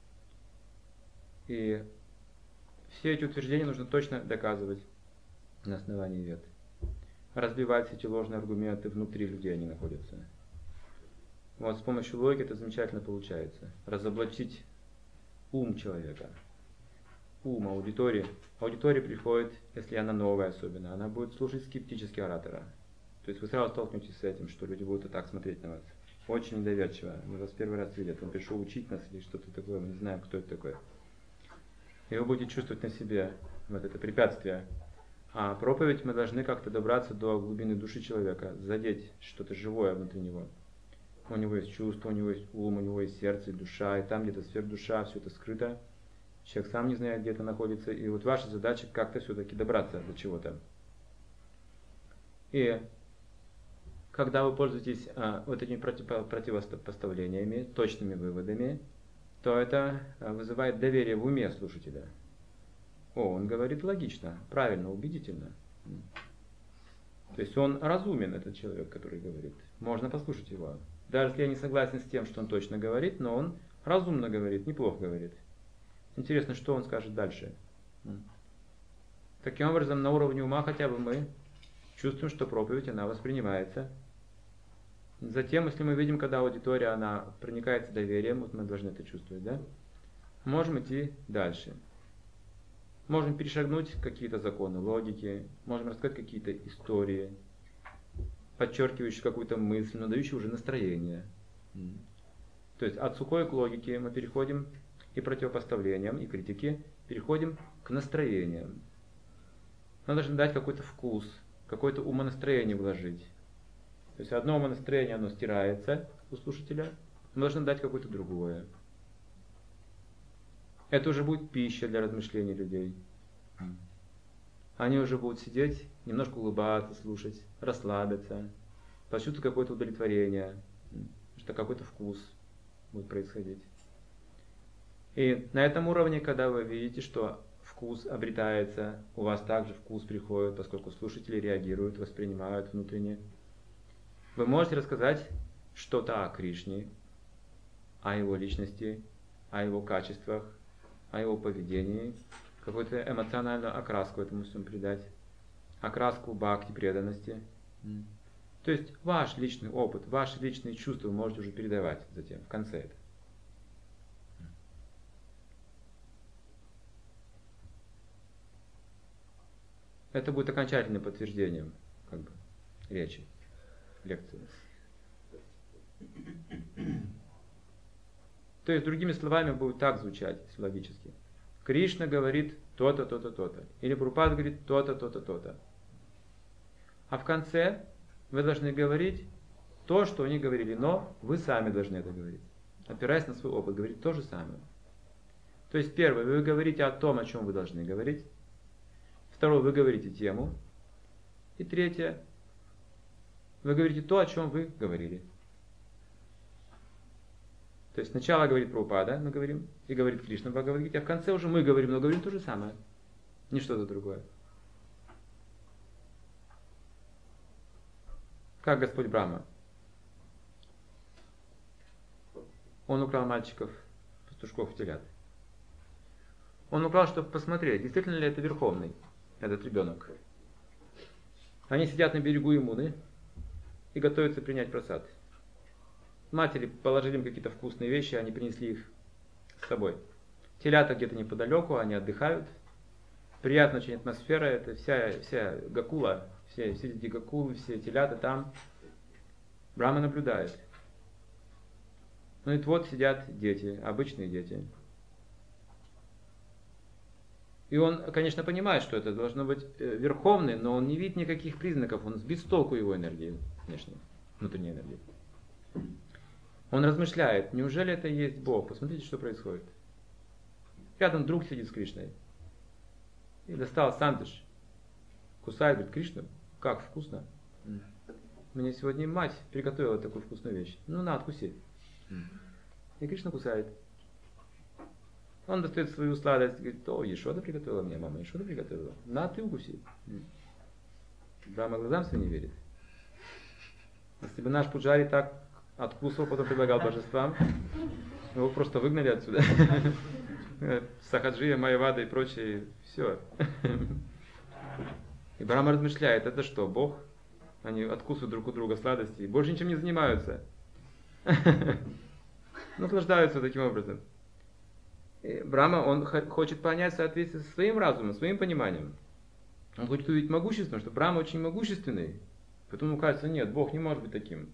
И все эти утверждения нужно точно доказывать на основании вед. Разбивать эти ложные аргументы, внутри людей они находятся. Вот с помощью логики это замечательно получается. Разоблачить ум человека. Ум аудитории. Аудитория приходит, если она новая особенно, она будет слушать скептически оратора. То есть вы сразу столкнетесь с этим, что люди будут так смотреть на вас. Очень недоверчиво. Мы вас первый раз видят. Он пришел учить нас или что-то такое, мы не знаем, кто это такой. И вы будете чувствовать на себе вот это препятствие. А проповедь мы должны как-то добраться до глубины души человека, задеть что-то живое внутри него. У него есть чувство, у него есть ум, у него есть сердце, душа, и там где-то сверхдуша, все это скрыто. Человек сам не знает, где это находится, и вот ваша задача как-то все-таки добраться до чего-то. И когда вы пользуетесь а, вот этими против, противопоставлениями, точными выводами, то это а, вызывает доверие в уме слушателя. О, он говорит логично, правильно, убедительно. То есть он разумен, этот человек, который говорит. Можно послушать его. Даже если я не согласен с тем, что он точно говорит, но он разумно говорит, неплохо говорит. Интересно, что он скажет дальше. Таким образом, на уровне ума хотя бы мы чувствуем, что проповедь, она воспринимается. Затем, если мы видим, когда аудитория, она проникается доверием, вот мы должны это чувствовать, да? Можем идти дальше. Можем перешагнуть какие-то законы логики, можем рассказать какие-то истории, подчеркивающие какую-то мысль, но дающие уже настроение. То есть от сухой к логике мы переходим и противопоставлениям, и критике, переходим к настроениям. Нам должны дать какой-то вкус, какое-то умонастроение вложить. То есть одно умонастроение, оно стирается у слушателя, мы должны дать какое-то другое. Это уже будет пища для размышлений людей. Они уже будут сидеть, немножко улыбаться, слушать, расслабиться, почувствовать какое-то удовлетворение, что какой-то вкус будет происходить. И на этом уровне, когда вы видите, что вкус обретается, у вас также вкус приходит, поскольку слушатели реагируют, воспринимают внутренне, вы можете рассказать что-то о Кришне, о его личности, о его качествах, о его поведении, какую-то эмоциональную окраску этому всему придать, окраску бхакти, преданности. То есть ваш личный опыт, ваши личные чувства вы можете уже передавать затем, в конце этого. Это будет окончательным подтверждением как бы, речи, лекции. То есть, другими словами, будет так звучать логически. Кришна говорит то-то, то-то, то-то. Или Прабхупада говорит то-то, то-то, то-то. А в конце вы должны говорить то, что они говорили, но вы сами должны это говорить. Опираясь на свой опыт, говорить то же самое. То есть, первое, вы говорите о том, о чем вы должны говорить. Второе, вы говорите тему. И третье, вы говорите то, о чем вы говорили. То есть сначала говорит Прабхупада, мы говорим, и говорит Кришна в Бхагавад-гите, а в конце уже мы говорим, но говорим то же самое. Не что-то другое. Как Господь Брахма. Он украл мальчиков, пастушков и телят. Он украл, чтобы посмотреть, действительно ли это Верховный, этот ребенок. Они сидят на берегу Ямуны и готовятся принять просад. Матери положили им какие-то вкусные вещи, они принесли их с собой. Телята где-то неподалеку, они отдыхают. Приятная очень атмосфера, это вся, вся Гакула, все, все эти Гакулы, все телята там. Брахма наблюдает. Ну и вот сидят дети, обычные дети. И он, конечно, понимает, что это должно быть верховный, но он не видит никаких признаков, он сбит с толку его энергии внешней, внутренней энергии. Он размышляет, неужели это и есть Бог? Посмотрите, что происходит. Рядом друг сидит с Кришной. И достал сандвич. Кусает, говорит, Кришна, как вкусно. Мне сегодня мать приготовила такую вкусную вещь. Ну на, откуси. И Кришна кусает. Он достает свою сладость, говорит, о, Ешода приготовила мне, мама Ешода приготовила. На, ты укуси. Брахма глазам своим не верит. Если бы наш пуджари так откусывал, потом предлагал божествам, его просто выгнали отсюда. Сахаджия, Майявада и прочее, все. И Брахма размышляет, это что, Бог? Они откусывают друг у друга сладости и больше ничем не занимаются. Наслаждаются таким образом. И Брахма, он хочет понять в соответствии со своим разумом, своим пониманием. Он хочет увидеть могущество, что Брахма очень могущественный. Поэтому ему кажется, нет, Бог не может быть таким.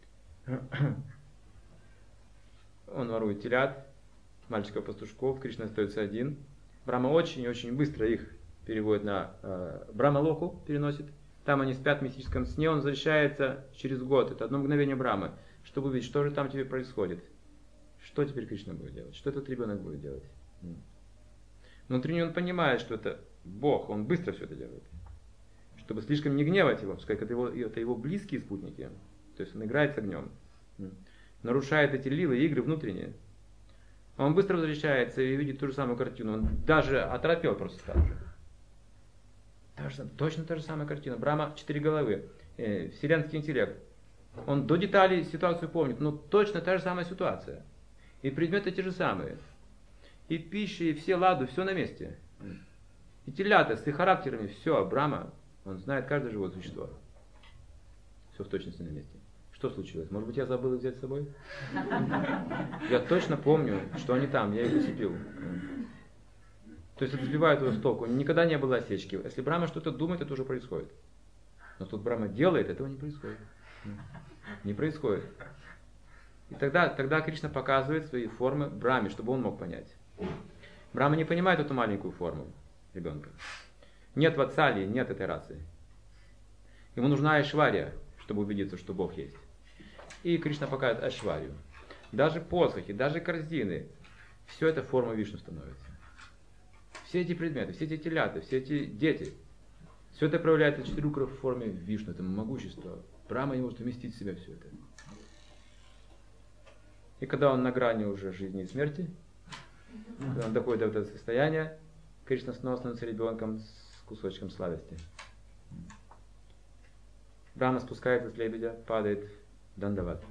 Он ворует телят, мальчиков-пастушков, Кришна остается один. Брахма очень-очень быстро их переводит на э, Брахма-локу, переносит. Там они спят в мистическом сне, он возвращается через год. Это одно мгновение Брахмы, чтобы увидеть, что же там тебе происходит. Что теперь Кришна будет делать? Что этот ребенок будет делать? Внутренне он понимает, что это Бог, он быстро все это делает. Чтобы слишком не гневать его, пускай это его, это его близкие спутники. То есть он играет с огнем. Нарушает эти лилы, игры внутренние. Он быстро возвращается и видит ту же самую картину. Он даже оторопел просто так же. Та же, точно та же самая картина. Брахма четыре головы. Э, вселенский интеллект. Он до деталей ситуацию помнит, но точно та же самая ситуация. И предметы те же самые. И пища, и все ладу, все на месте. И телята с их характерами, все, Брахма, он знает каждое живое существо. Все в точности на месте. Что случилось? Может быть, я забыл их взять с собой? Я точно помню, что они там, я их усыпил. То есть это сбивает его с толку. Никогда не было осечки. Если Брахма что-то думает, это уже происходит. Но тут Брахма делает, этого не происходит. Не происходит. И тогда, тогда Кришна показывает свои формы Брахме, чтобы он мог понять. Брахма не понимает эту маленькую форму ребенка. Нет ватсалии, нет этой расы. Ему нужна айшвария, чтобы убедиться, что Бог есть. И Кришна показывает айшварию. Даже посохи, даже корзины, все это форма Вишну становится. Все эти предметы, все эти телята, все эти дети, все это проявляется четырехрукой в форме Вишну, это могущество. Брахма не может вместить в себя все это. И когда он на грани уже жизни и смерти, когда он доходит до этого состояния, Кришна снова становится ребенком с кусочком сладости. Брахма спускается с лебедя, падает в Дандават.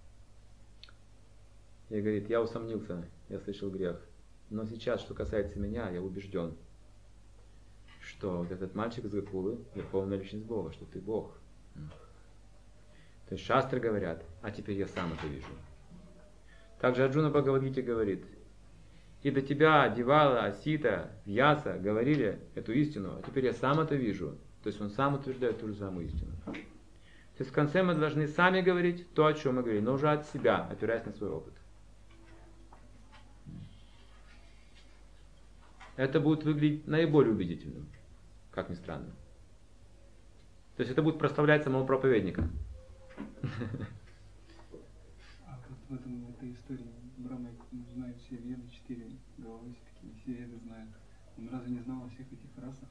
И говорит, я усомнился, я совершил грех. Но сейчас, что касается меня, я убежден, что вот этот мальчик из Гокулы — верховная личность Бога, что ты Бог. То есть шастры говорят, а теперь я сам это вижу. Также Арджуна в Бхагавад-гите говорит, и до тебя, Дивала, Асита, Вьяса говорили эту истину, а теперь я сам это вижу. То есть он сам утверждает ту же самую истину. То есть в конце мы должны сами говорить то, о чем мы говорим, но уже от себя, опираясь на свой опыт. Это будет выглядеть наиболее убедительным, как ни странно. То есть это будет прославлять самого проповедника. А вот в, этом, в этой истории Брахма знает все веды, четыре головы, такие, все веды знают. Он разве не знал о всех этих расах?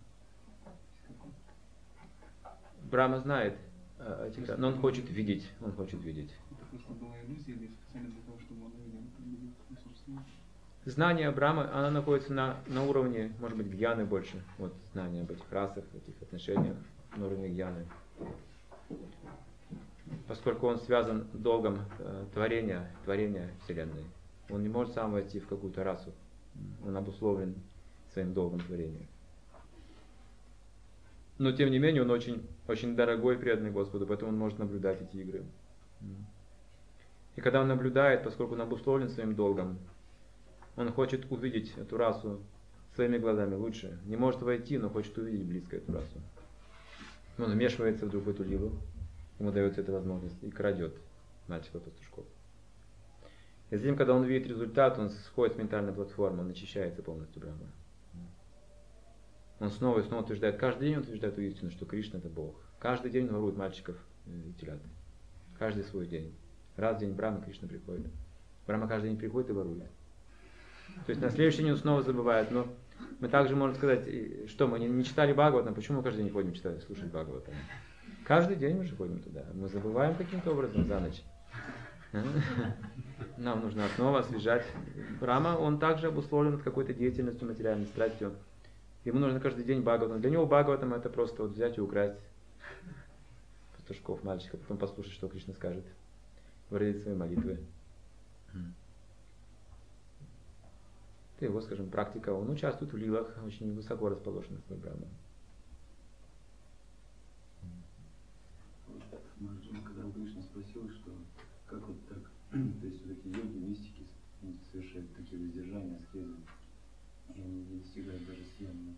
Брахма знает, но он хочет видеть, он хочет видеть. Это просто была иллюзия или специально для того, чтобы он увидел, собственно? Знание Брахмы, оно находится на, на уровне, может быть, гьяны больше. Вот знание об этих расах, этих отношениях на уровне гьяны. Поскольку он связан долгом э, творения, творения Вселенной. Он не может сам войти в какую-то расу. Он обусловлен своим долгом творения. Но тем не менее он очень, очень дорогой и преданный Господу, поэтому он может наблюдать эти игры. И когда он наблюдает, поскольку он обусловлен своим долгом, он хочет увидеть эту расу своими глазами лучше. Не может войти, но хочет увидеть близко эту расу. Он вмешивается вдруг в эту лилу, ему дается эта возможность и крадет мальчиков-пастушков. И затем, когда он видит результат, он сходит с ментальной платформы, он очищается полностью Брахма. Он снова и снова утверждает, каждый день он утверждает эту истину, что Кришна это Бог. Каждый день он ворует мальчиков и телят. Каждый свой день. Раз в день Брахма, Кришна приходит. Брахма каждый день приходит и ворует. То есть на следующий день он снова забывает. Но мы также можем сказать, что мы не, не читали Бхагаватам, почему мы каждый день ходим читать, слушать Бхагаватам? Каждый день мы же ходим туда. Мы забываем каким-то образом за ночь. Нам нужно снова освежать. Брахма, он также обусловлен какой-то деятельностью, материальной страстью. Ему нужно каждый день Бхагаватам. Для него Бхагаватам это просто вот взять и украсть пастушков, мальчиков, потом послушать, что Кришна скажет, выразить свои молитвы. Это его, скажем, практика. Он участвует в лилах, очень высоко расположенных в Брахма. Когда у Кришны спросил, что как вот так, то есть все-таки йоги, мистики совершают такие воздержания, аскезы, и они не достигают даже съема,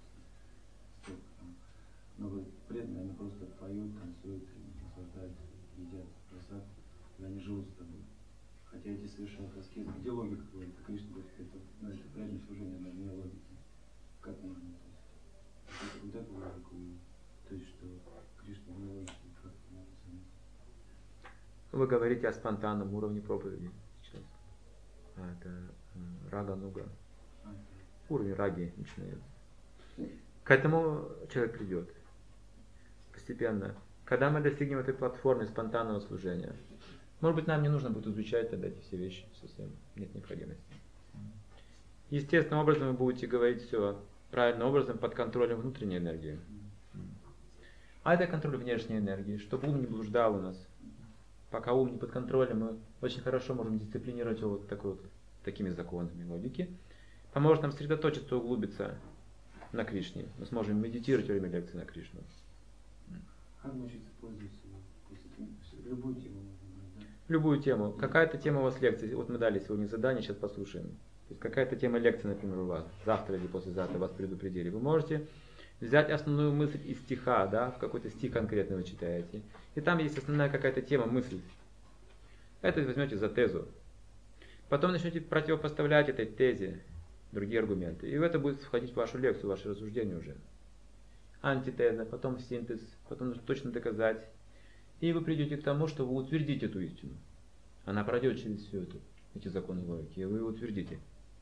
но вот преданные, они просто поют, танцуют, наслаждаются, едят просад, и они живут с тобой. Хотя эти совершают аскезы. Где логика, говорит? Кришна говорит, это, ну, это преданное служение, но не логики. Как можно? То есть, вот эту логику, то есть, что Кришна не логики, как можно заметить? Вы говорите о спонтанном уровне проповеди сейчас. А это э, рага-нуга. Уровень раги начинает. К этому человек придет. Постепенно. Когда мы достигнем этой платформы спонтанного служения, может быть, нам не нужно будет изучать тогда эти все вещи совсем. Нет необходимости. Естественным образом вы будете говорить все правильным образом под контролем внутренней энергии. А это контроль внешней энергии, чтобы ум не блуждал у нас. Пока ум не под контролем, мы очень хорошо можем дисциплинировать его вот, такой вот такими законами логики. Поможет нам сосредоточиться, углубиться на Кришне. Мы сможем медитировать во время лекции на Кришну. Как научиться пользоваться любую тему? Да? Любую тему. Какая-то тема у вас лекции. Вот мы дали сегодня задание, сейчас послушаем. То есть какая-то тема лекции, например, у вас. Завтра или послезавтра вас предупредили. Вы можете взять основную мысль из стиха, да, в какой-то стих конкретно вы читаете. И там есть основная какая-то тема, мысль. Это возьмете за тезу. Потом начнете противопоставлять этой тезе другие аргументы. И это будет входить в вашу лекцию, в ваше рассуждение уже. Антитеза, потом синтез, потом нужно точно доказать. И вы придете к тому, что вы утвердите эту истину. Она пройдет через все это, эти законы логики, и вы ее утвердите.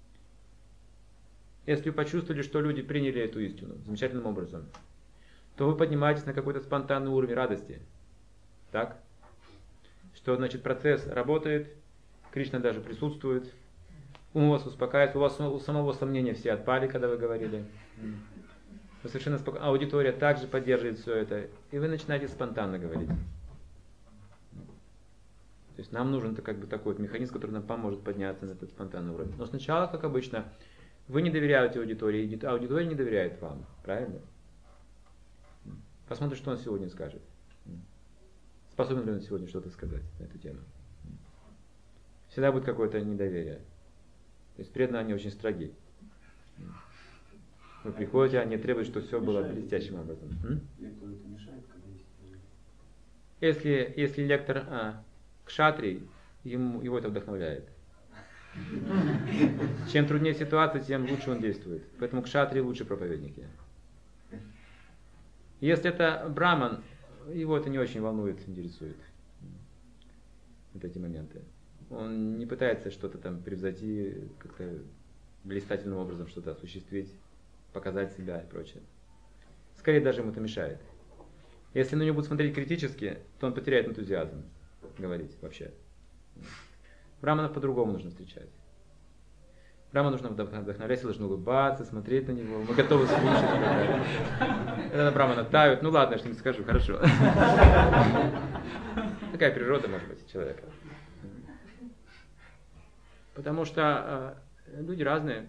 Если вы почувствовали, что люди приняли эту истину замечательным образом, то вы поднимаетесь на какой-то спонтанный уровень радости. Так? Что значит процесс работает, Кришна даже присутствует, ум у вас успокаивается, у вас у самого сомнения все отпали, когда вы говорили. Вы совершенно спокойно. Аудитория также поддерживает все это, и вы начинаете спонтанно говорить. То есть нам нужен как бы такой вот механизм, который нам поможет подняться на этот спонтанный уровень. Но сначала, как обычно, вы не доверяете аудитории, аудитория не доверяет вам, правильно? Посмотрим, что он сегодня скажет. Способен ли он сегодня что-то сказать на эту тему. Всегда будет какое-то недоверие. То есть преданные, они очень строги. Вы приходите, они требуют, чтобы все было блестящим образом. Лектору это мешает, когда есть... Если, если лектор а, кшатрий, ему, его это вдохновляет. Чем труднее ситуация, тем лучше он действует. Поэтому кшатрии лучшие проповедники. Если это браман, его это не очень волнует, интересует. Вот эти моменты. Он не пытается что-то там превзойти, как-то блистательным образом что-то осуществить, показать себя и прочее. Скорее даже ему это мешает. Если на него будут смотреть критически, то он потеряет энтузиазм говорить вообще. Браманов по-другому нужно встречать. Браману нужно вдохновлять, все должны улыбаться, смотреть на него, мы готовы слушать. Когда Брамана тают, ну ладно, я что-нибудь скажу, хорошо. Такая природа, может быть, человека. Потому что э, люди разные.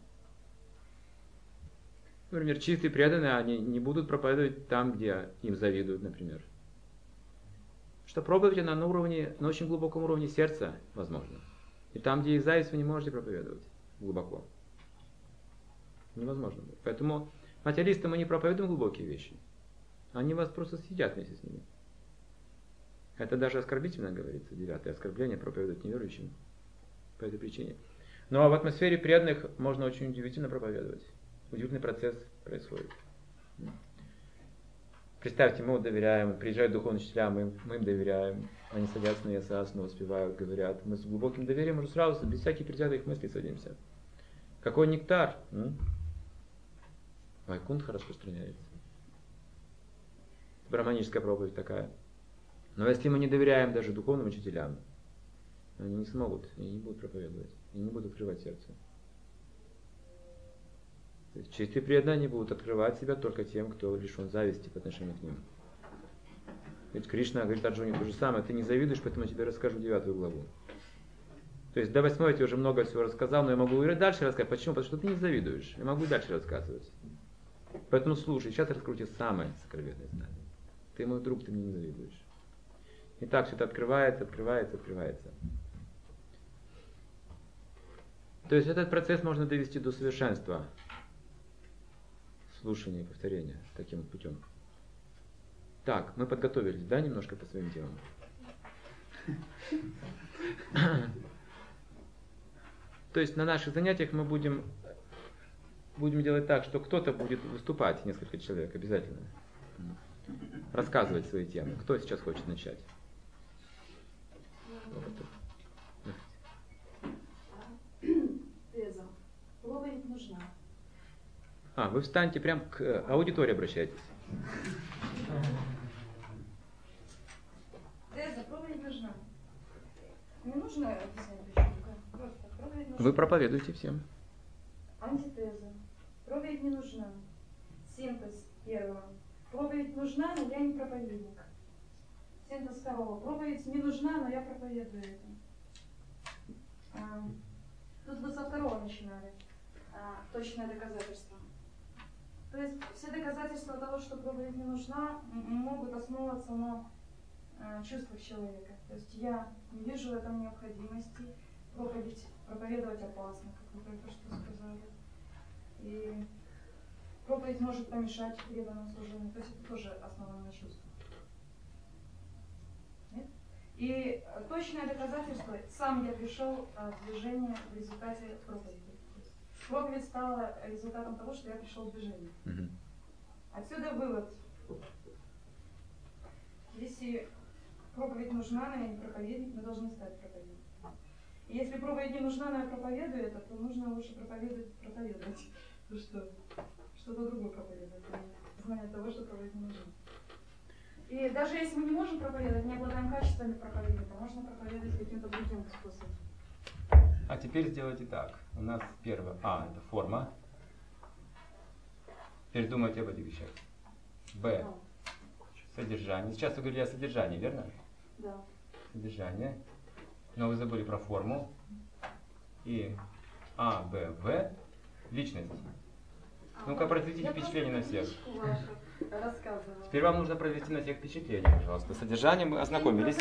Например, чистые преданные, они не будут проповедовать там, где им завидуют, например. Что пробуйте на уровне, на очень глубоком уровне сердца, возможно. И там, где есть зависть, вы не можете проповедовать глубоко. Невозможно. Поэтому материалисты мы не проповедуем глубокие вещи. Они вас просто съедят вместе с ними. Это даже оскорбительно говорится, девятое оскорбление проповедовать неверующим. По этой причине. Но в атмосфере преданных можно очень удивительно проповедовать. удивительный процесс происходит. Представьте, мы вот доверяем, приезжают духовные учителя, мы, мы им доверяем, они садятся на ясасану, воспевают, говорят. Мы с глубоким доверием уже сразу, без всяких предвзятых мыслей садимся. Какой нектар? М? Вайкунтха распространяется. Брахманическая проповедь такая. Но если мы не доверяем даже духовным учителям, они не смогут, они не будут проповедовать, они не будут открывать сердце. То есть чистые преданные будут открывать себя только тем, кто лишен зависти по отношению к ним. Ведь Кришна говорит Арджуне то же самое. Ты не завидуешь, поэтому я тебе расскажу девятую главу. То есть до восьмой я тебе уже много всего рассказал, но я могу и дальше рассказать. Почему? Потому что ты не завидуешь. Я могу и дальше рассказывать. Поэтому слушай, сейчас я расскажу тебе самое сокровенное знание. Ты мой друг, ты мне не завидуешь. И так все это открывается, открывается, открывается. То есть этот процесс можно довести до совершенства. Слушание и повторение таким вот путем. Так, мы подготовились, да, немножко по своим делам? То есть на наших занятиях мы будем, будем делать так, что кто-то будет выступать, несколько человек обязательно. Рассказывать свои темы. Кто сейчас хочет начать? Теза. Проповедь нужна. А, вы встаньте прям к аудитории, обращайтесь. Теза, проповедь нужна. Не нужно объяснять почему. Просто проповедь нужна. Вы проповедуете всем. Антитеза. Проповедь не нужна. Синтез первого. Проповедь нужна, но я не проповедник. Синтез второго. Проповедь не нужна, но я проповедую это. А, тут вы со второго начинали. А, точное доказательство. То есть все доказательства того, что проповедь не нужна, могут основываться на э, чувствах человека. То есть я не вижу в этом необходимости. Проповедь, проповедовать опасно, как вы только что сказали. И проповедь может помешать преданному служению. То есть это тоже основано на чувствах. Нет? И точное доказательство, сам я пришел в движение в результате проповеди. Проповедь стала результатом того, что я пришел в движение. Угу. Отсюда вывод. Если проповедь нужна, но я не проповедник, мы должны стать проповедником. И если проповедь не нужна, но я проповедую это, то нужно лучше проповедовать, проповедовать. Ну что? Что-то другое проповедовать, а не знание того, что проповедь не нужна. И даже если мы не можем проповедовать, не обладаем качествами проповедника, можно проповедовать каким-то другим способом. А теперь сделайте так. У нас первое. А, это форма. Теперь думайте об этих вещах. Б. Содержание. Сейчас вы говорили о содержании, верно? Да. Содержание. Но вы забыли про форму. И А, Б, В. Личность. А, Ну-ка, произведите впечатление на всех. Рассказывала. Теперь вам нужно произвести на всех впечатление, пожалуйста. С содержанием мы ознакомились.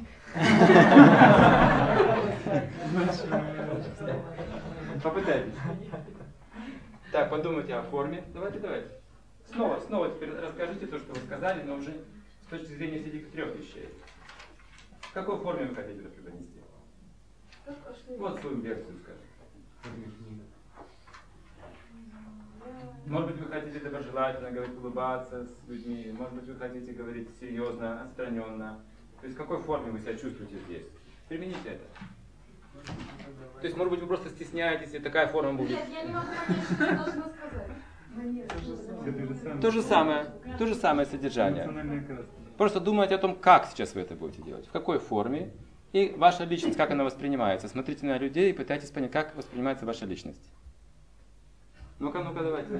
Попытайтесь. Так, подумайте о форме. Давайте, давайте. Снова, снова теперь расскажите то, что вы сказали, но уже с точки зрения всех трех вещей. В какой форме вы хотите это преподнести? Вот свою версию скажите. Может быть, вы хотите доброжелательно говорить, улыбаться с людьми, может быть, вы хотите говорить серьезно, отстраненно. То есть в какой форме вы себя чувствуете здесь? Примените это. То есть, может быть, вы просто стесняетесь, и такая форма будет. Нет, я не могу понять, что я должна сказать. То же самое, то же самое содержание. Просто думайте о том, как сейчас вы это будете делать, в какой форме, и ваша личность, как она воспринимается. Смотрите на людей и пытайтесь понять, как воспринимается ваша личность. Ну-ка, ну-ка, давайте.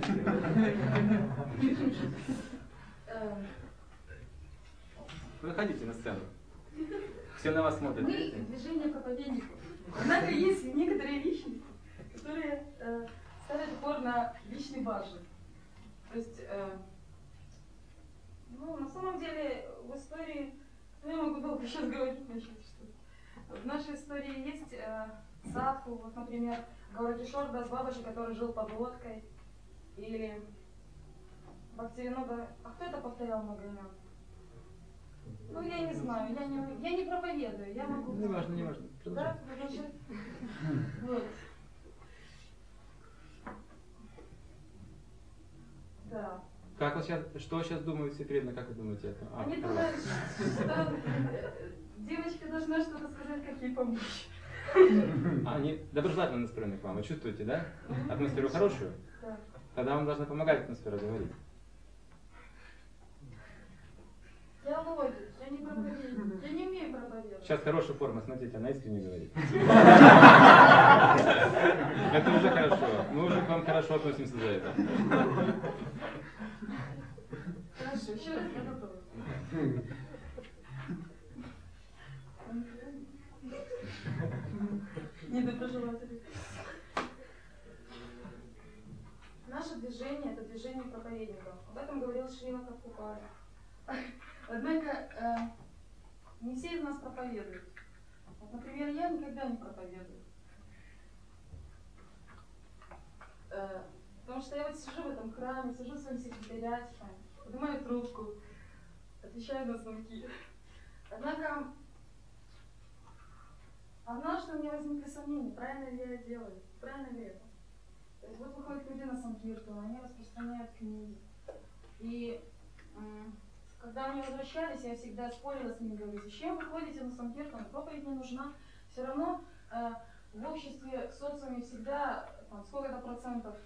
Выходите на сцену. Все на вас смотрят. Мы движение проповедников. Однако есть некоторые личности, которые э, ставят упор на личный баджет. То есть, э, ну, на самом деле, в истории, ну, я могу долго сейчас говорить, значит, что в нашей истории есть э, садху, вот, например, Гауракишор Дас Бабаджи, который жил под лодкой, или Бхактивинода. А кто это повторял много имен? Ну, я не знаю, я не, я не проповедую, я могу... Не важно, не важно. Да, продолжай. Вот. Как вот сейчас, что сейчас думают все преданные, как вы думаете это? А, Они второе. думают, что девочка должна что-то сказать, как ей помочь. Они доброжелательно настроены к вам, вы чувствуете, да? Атмосферу хорошую? Да. Тогда вам должна помогать атмосфера говорить. Я логик, я не проповедую, я не умею проповедовать. Сейчас хорошая форма, смотрите, она искренне говорит. Это уже хорошо. Мы уже к вам хорошо относимся за это. Хорошо, еще раз я готова. Недоброжелатели. Наше движение – это движение проповедников. Об этом говорил Шрила Прабхупада. Однако э, не все из нас проповедуют. Вот, например, я никогда не проповедую. Э, потому что я вот сижу в этом храме, сижу в своем секретариате, поднимаю трубку, отвечаю на звонки. Однако однажды у меня возникли сомнения, правильно ли я это делаю, правильно ли это. То есть вот выходят люди на Санкиртану, они распространяют книги. И м- когда они возвращались, я всегда спорила с ними, говорю, зачем вы ходите на Санкиртану, проповедь не нужна. Все равно э, в обществе, в социуме всегда там, сколько-то процентов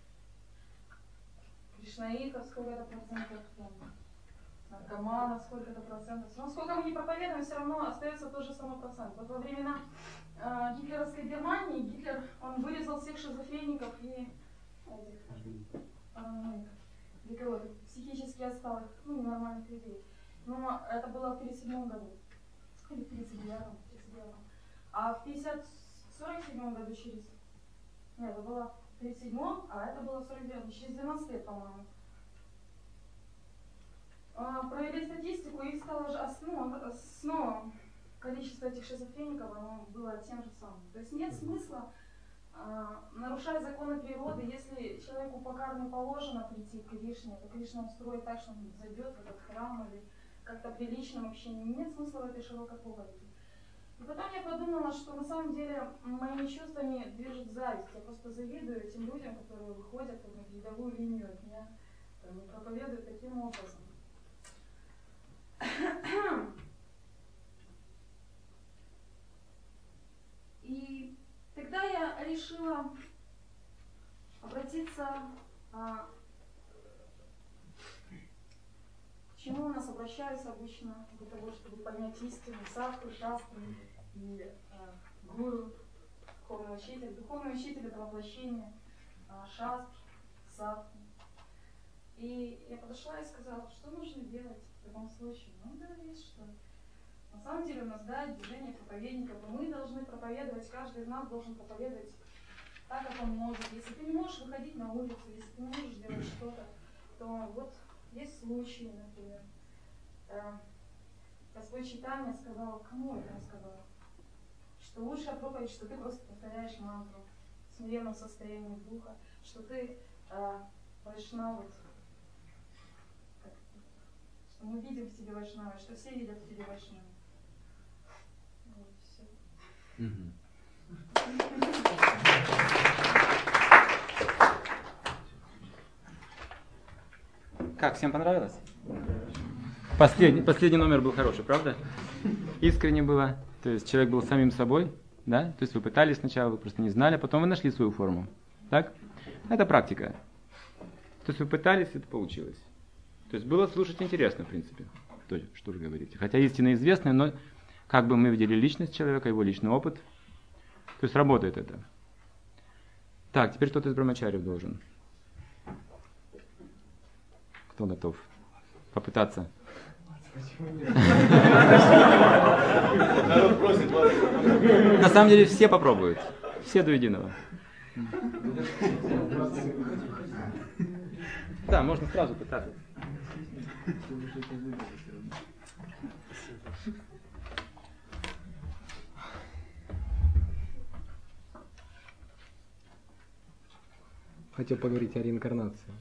кришнаитов, сколько-то процентов там, наркоманов, сколько-то процентов. Но сколько мы не проповедуем, все равно остается тот же самый процент. Вот во времена э, гитлеровской Германии Гитлер, он вырезал всех шизофреников и этих, параноиков, для кого-то психически отсталых, ну, ненормальных людей. Но это было в тридцать седьмом году, или в тридцать девятом, тридцать девятом. А в пятьдесят сорок седьмом году через... Нет, это было в тридцать седьмом, а это было в сорок девятом, через двенадцать лет, по-моему. Провели статистику, и стало же ну, снова количество этих шизофреников, оно было тем же самым. То есть нет смысла э, нарушать законы природы. Если человеку по карме положено прийти к Кришне, то Кришна устроит так, что он зайдет в этот храм или как-то при личном общении. Нет смысла в этой широкой проповеди. И потом я подумала, что на самом деле моими чувствами движет зависть. Я просто завидую этим людям, которые выходят на передовую линию от меня, там, и проповедуют таким образом. И тогда я решила обратиться, а, к чему у нас обращаются обычно для того, чтобы поднять истину, садху, шастру и а, гуру, духовный учитель. Духовный учитель — это воплощение а, шастр, садху. И я подошла и сказала, что нужно делать в таком случае. Ну, говорит, что на самом деле у нас, да, движение проповедников, и мы должны проповедовать, каждый из нас должен проповедовать так, как он может. Если ты не можешь выходить на улицу, если ты не можешь делать что-то, то вот есть случаи, например. Господь Чайтанья сказал, кому это он сказал? Что лучшая проповедь, что ты просто повторяешь мантру в смиренном состоянии духа, что ты э, вайшнава, вот, что мы видим в тебе вайшнава, что все видят в тебе вайшнава. Вот, все. Mm-hmm. Как, всем понравилось? Последний, последний номер был хороший, правда? Искренне было. То есть человек был самим собой, да? То есть вы пытались сначала, вы просто не знали, а потом вы нашли свою форму. Так? Это практика. То есть вы пытались, это получилось. То есть было слушать интересно, в принципе, то, что вы говорите. Хотя истина известная, но как бы мы видели личность человека, его личный опыт. То есть работает это. Так, теперь кто-то из брамачарьев должен. Кто готов попытаться? На самом деле все попробуют. Все до единого. Да, можно сразу пытаться. Хотел поговорить о реинкарнации.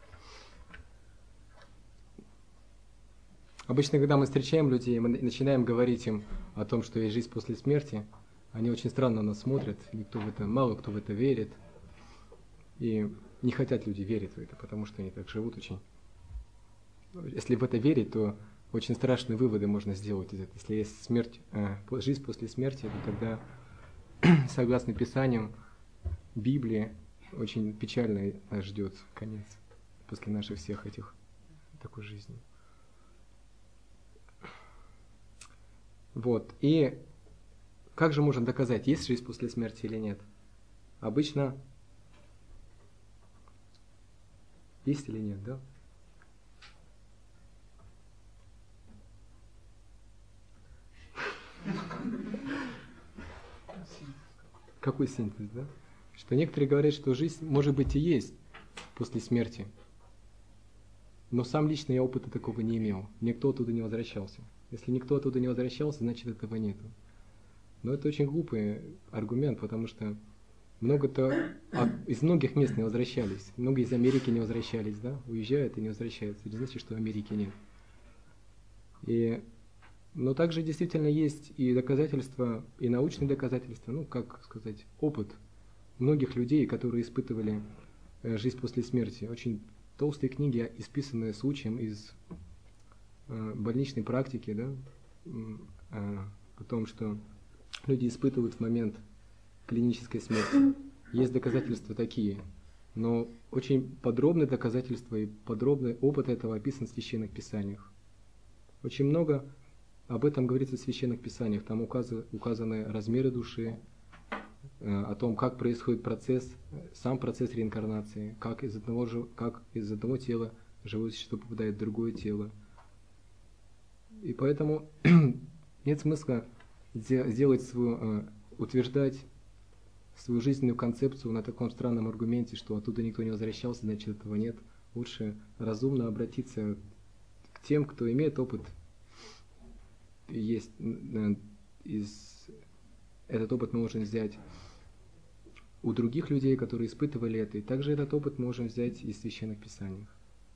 Обычно, когда мы встречаем людей, мы начинаем говорить им о том, что есть жизнь после смерти, они очень странно на нас смотрят, никто в это, мало кто в это верит. И не хотят люди верить в это, потому что они так живут очень если в это верить, то очень страшные выводы можно сделать из этого. Если есть смерть, э, жизнь после смерти, то тогда, согласно Писанию, Библии, очень печально нас ждет конец после наших всех этих такой жизни. Вот. И как же можно доказать, есть жизнь после смерти или нет? Обычно есть или нет, да? Какой синтез, да? Что некоторые говорят, что жизнь, может быть, и есть после смерти. Но сам лично я опыта такого не имел. Никто оттуда не возвращался. Если никто оттуда не возвращался, значит этого нету. Но это очень глупый аргумент, потому что много-то из многих мест не возвращались. Много из Америки не возвращались, да? Уезжают и не возвращаются. Это значит, что в Америке нет. И, но также действительно есть и доказательства, и научные доказательства, ну, как сказать, опыт многих людей, которые испытывали э, жизнь после смерти. Очень толстые книги, исписанные случаем из э, больничной практики, да, э, о том, что люди испытывают в момент клинической смерти. Есть доказательства такие, но очень подробные доказательства и подробный опыт этого описан в Священных Писаниях. Очень много об этом говорится в Священных Писаниях. Там указаны, указаны размеры души, о том, как происходит процесс, сам процесс реинкарнации, как из одного, как из одного тела живое существо попадает в другое тело. И поэтому нет смысла сделать свою, утверждать свою жизненную концепцию на таком странном аргументе, что оттуда никто не возвращался, значит этого нет. Лучше разумно обратиться к тем, кто имеет опыт. Есть из этот опыт мы можем взять у других людей, которые испытывали это, и также этот опыт мы можем взять из Священных Писаний.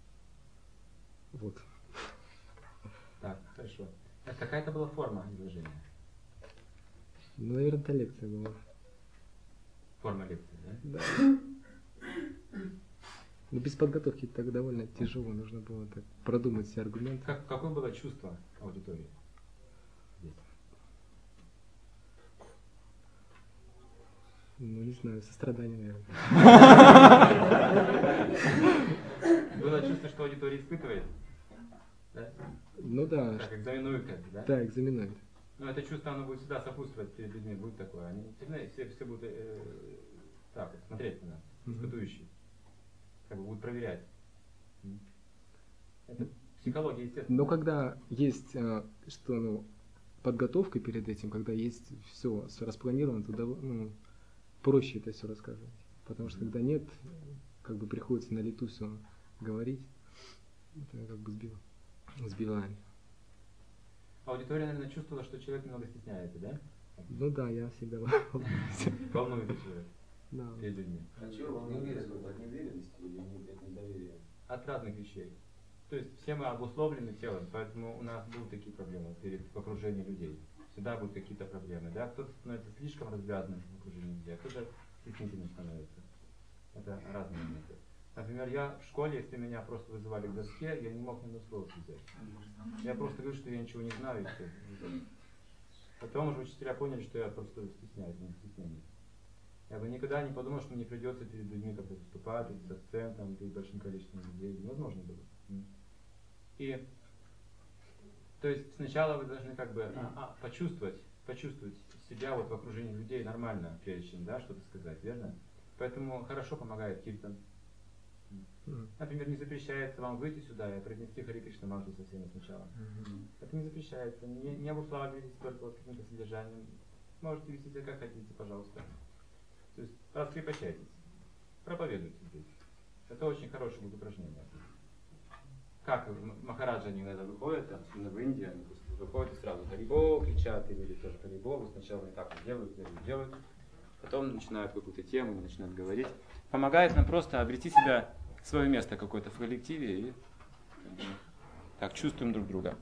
Вот. Так, хорошо. А какая это была форма изложения? Ну, наверное, это лекция была. Форма лекции, да? Да. Но без подготовки так довольно тяжело, нужно было так продумать все аргументы. Как, какое было чувство аудитории здесь? Ну, не знаю, сострадание, наверное. Было чувство, что аудитория испытывает? Да? Ну да. Так, экзаменует как-то, да? Да, экзаменует. Но это чувство, оно будет всегда сопутствовать перед людьми, будет такое. Они все, все будут э, так, смотреть на нас, испытующие. Как бы будут проверять. Это психология, естественно. Но когда есть что, ну, подготовка перед этим, когда есть все распланировано, то ну, проще это все рассказывать. Потому что когда нет, как бы приходится на лету все говорить, это как бы сбило, сбивает. Аудитория, наверное, чувствовала, что человек немного стесняется, да? Ну да, я всегда волнуюсь. Волнуется человек. Да. Перед людьми. А чего волнуется? От неуверенности или от недоверия? От разных вещей. То есть все мы обусловлены телом, поэтому у нас будут такие проблемы перед в окружении людей. Всегда будут какие-то проблемы, да? Кто-то становится слишком развязанным в окружении людей, а кто-то стеснительным становится. Это разные моменты. Например, я в школе, если меня просто вызывали к доске, я не мог ни одного слова взять. Я просто говорю, что я ничего не знаю, и все. Потом уже учителя поняли, что я просто стесняюсь, не стеснение. Я бы никогда не подумал, что мне придется перед людьми как-то выступать, перед акцентом, перед большим количеством людей. Невозможно было. И, то есть сначала вы должны как бы а, а, почувствовать, почувствовать себя вот в окружении людей нормально, прежде чем, да, что-то сказать, верно? Поэтому хорошо помогает киртан. Например, не запрещается вам выйти сюда и произнести Хари Кришна мантру со всеми сначала. Mm-hmm. Это не запрещается, не, не обуславливайтесь только вот каким-то содержанием. Можете вести себя как хотите, пожалуйста. То есть раскрепощайтесь, проповедуйте здесь. Это очень хорошее будет упражнение. Как махараджи они иногда выходят, особенно в Индии, они просто выходят и сразу Харибол кричат, или тоже Харибол, сначала они так делают, делают, делают. Потом начинают какую-то тему, начинают говорить. Помогает нам просто обрести себя, свое место какое-то в коллективе и так чувствуем друг друга.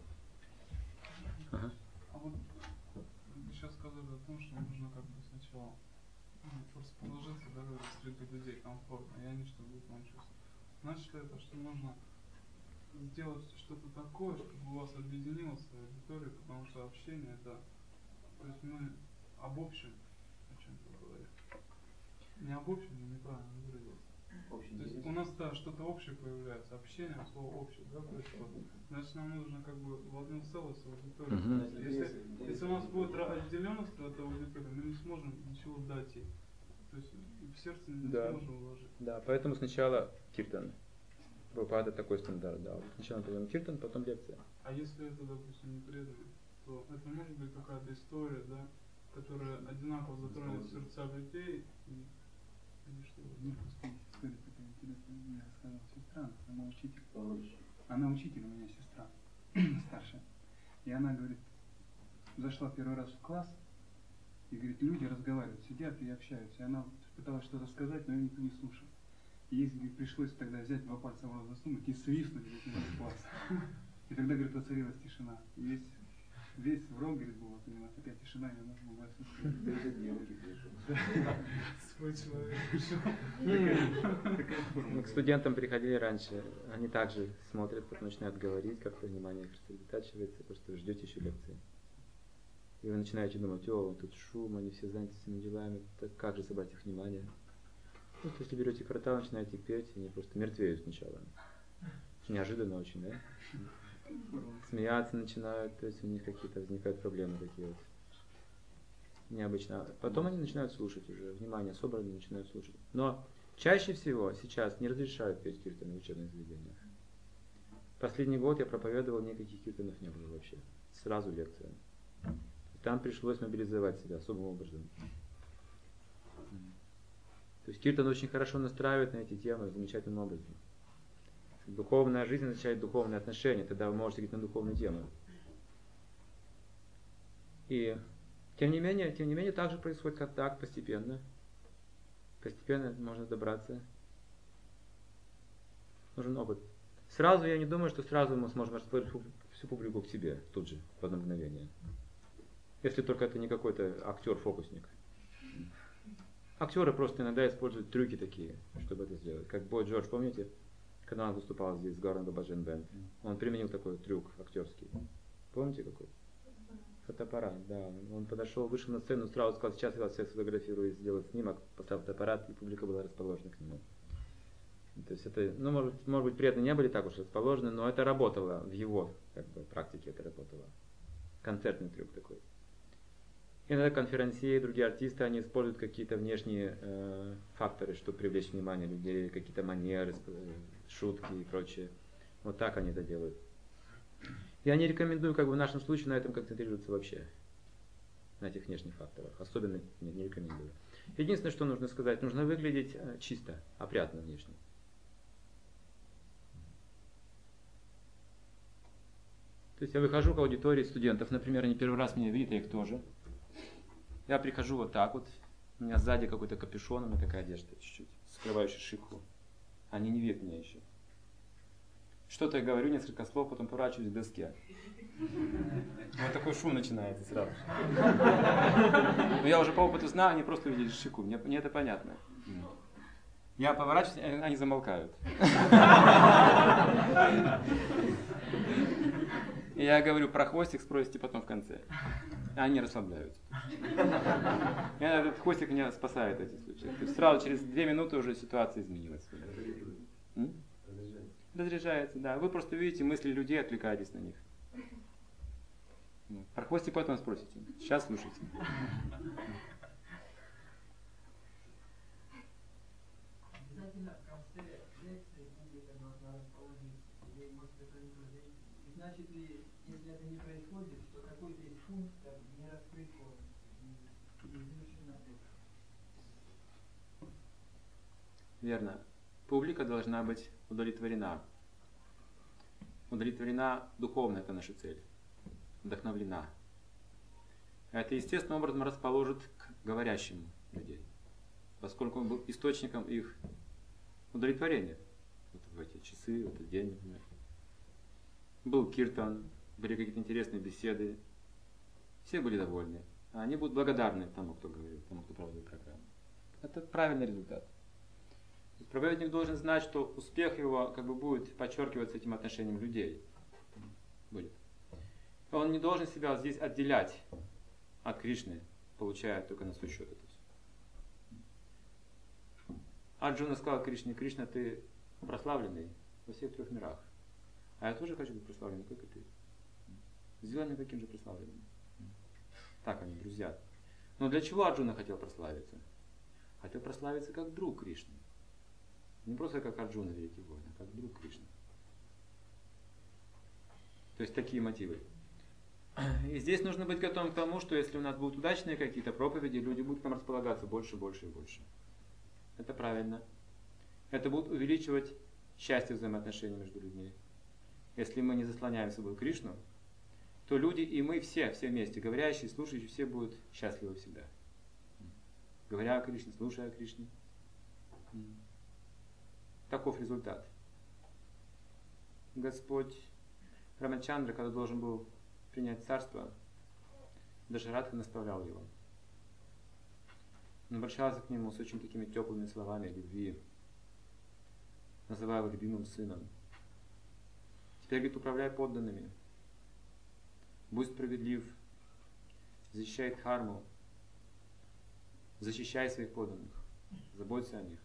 Ага. А вот сейчас сказали о том, что нужно как бы сначала расположиться, да, среди людей комфортно, и они что будут вам чувствовать. Значит ли это, что нужно сделать что-то такое, чтобы у вас объединилось с аудиторией, потому что общение это, то есть мы об общем о чем-то говорим. Не об общем, но неправильно выразился. То есть у нас, да, что-то общее появляется, общение, слово общее, да, происходит. Значит, нам нужно как бы в одну целость с аудиторией. Mm-hmm. Если, если у нас будет отделенность от аудитории, мы не сможем ничего дать ей. То есть в сердце не да. сможем вложить. Да, поэтому сначала киртан. Прабхупада такой стандарт дал. Сначала поем киртан, потом лекция. А если это, допустим, не преданный, то это может быть какая-то история, да, которая одинаково затронет сердца людей и, и что? Ну, просто есть история такая интересная, мне рассказала сестра, она учитель. Она учитель, у меня сестра старшая. И она говорит, зашла первый раз в класс, и говорит, люди разговаривают, сидят и общаются. И она пыталась что-то сказать, но ее никто не слушал. И ей, говорит, пришлось тогда взять два пальца в рот засунуть и свистнуть на весь класс. И тогда, говорит, воцарилась тишина. И весь, весь в рот, говорит, была поняла, такая тишина, и она могла все сказать. Свой человек пришел. Мы к студентам приходили раньше, они также смотрят, потом начинают говорить, как-то внимание сосредотачивается, потому что вы ждете еще лекции. И вы начинаете думать, о, тут шум, они все заняты своими делами, так как же собрать их внимание? Просто если берете квартал, начинаете петь, они просто мертвеют сначала. Неожиданно очень, да? Смеяться начинают, то есть у них какие-то возникают проблемы такие вот. Необычно. Потом они начинают слушать уже, внимание собрано, начинают слушать. Но чаще всего сейчас не разрешают петь киртаны в учебных заведениях. Последний год я проповедовал, никаких киртанов не было вообще. Сразу лекция. Там пришлось мобилизовать себя особым образом. То есть киртан очень хорошо настраивает на эти темы замечательным образом. Духовная жизнь означает духовные отношения, тогда вы можете говорить на духовные темы. И тем не менее, тем не менее, также происходит контакт постепенно. Постепенно можно добраться. Нужен опыт. Сразу я не думаю, что сразу мы сможем расположить всю публику к себе, тут же, в одно мгновение. Если только это не какой-то актер-фокусник. Актеры просто иногда используют трюки такие, чтобы это сделать. Как Бой Джордж, помните, когда он выступал здесь с Гарнда Баджан Бенд? Он применил такой трюк актерский. Помните какой? Фотоаппарат, да. Он подошел, вышел на сцену, сразу сказал, сейчас я вас всех сфотографирую, сделать снимок, поставил фотоаппарат, и публика была расположена к нему. То есть это, ну, может, может быть, приятно не были так уж расположены, но это работало в его как бы, практике, это работало. Концертный трюк такой. Иногда конференции, другие артисты, они используют какие-то внешние э, факторы, чтобы привлечь внимание людей, какие-то манеры, шутки и прочее. Вот так они это делают. Я не рекомендую, как бы в нашем случае, на этом концентрироваться вообще. На этих внешних факторах. Особенно не, не рекомендую. Единственное, что нужно сказать, нужно выглядеть э, чисто, опрятно внешне. То есть я выхожу к аудитории студентов, например, они первый раз меня видят, я их тоже. Я прихожу вот так вот, у меня сзади какой-то капюшон, у меня такая одежда чуть-чуть, скрывающая шипку. Они не видят меня еще. Что-то я говорю, несколько слов, потом поворачиваюсь к доске. Вот такой шум начинается сразу. Но я уже по опыту знаю, они просто видели шипку, мне, мне это понятно. Я поворачиваюсь, они замолкают. И я говорю про хвостик, спросите потом в конце. А они расслабляются. И этот хвостик меня спасает в этих случаях. То есть сразу через две минуты уже ситуация изменилась. М? Разряжается, да. Вы просто видите мысли людей, отвлекаетесь на них. Про хвостик потом спросите. Сейчас слушайте. Обязательно в конце лекции публика должна расположиться. Или, может, это не происходит. Значит ли, если это не происходит, что какой-то из пунктов не раскрыт полностью, не завершен ответ? Верно. Публика должна быть удовлетворена. Удовлетворена духовно, это наша цель. Вдохновлена. Это естественным образом расположит к говорящим людей, поскольку он был источником их удовлетворения. Вот в эти часы, в этот день, например. Был киртан, были какие-то интересные беседы. Все были довольны. Они будут благодарны тому, кто говорил, тому, кто проводил программу. Это правильный результат. Проповедник должен знать, что успех его как бы будет подчеркиваться этим отношением людей. Будет. Он не должен себя здесь отделять от Кришны, получая только на свой счет это все. Арджуна сказал Кришне: Кришна, ты прославленный во всех трех мирах. А я тоже хочу быть прославленным, как и ты. Сделай меня таким же прославленным. Так они, друзья. Но для чего Арджуна хотел прославиться? Хотел прославиться как друг Кришны. Не просто как Арджуна, великий воин, а как друг Кришны. То есть такие мотивы. И здесь нужно быть готовым к тому, что если у нас будут удачные какие-то проповеди, люди будут к нам располагаться больше, больше и больше. Это правильно. Это будет увеличивать счастье взаимоотношений между людьми. Если мы не заслоняем собой Кришну, то люди и мы все, все вместе, говорящие, слушающие, все будут счастливы всегда. Говоря о Кришне, слушая о Кришне. Таков результат. Господь Рамачандра, когда должен был принять царство, Дашаратха наставлял его. Он обращался к нему с очень такими теплыми словами любви, называя его любимым сыном. Теперь, говорит, управляй подданными, будь справедлив, защищай дхарму, защищай своих подданных, заботься о них.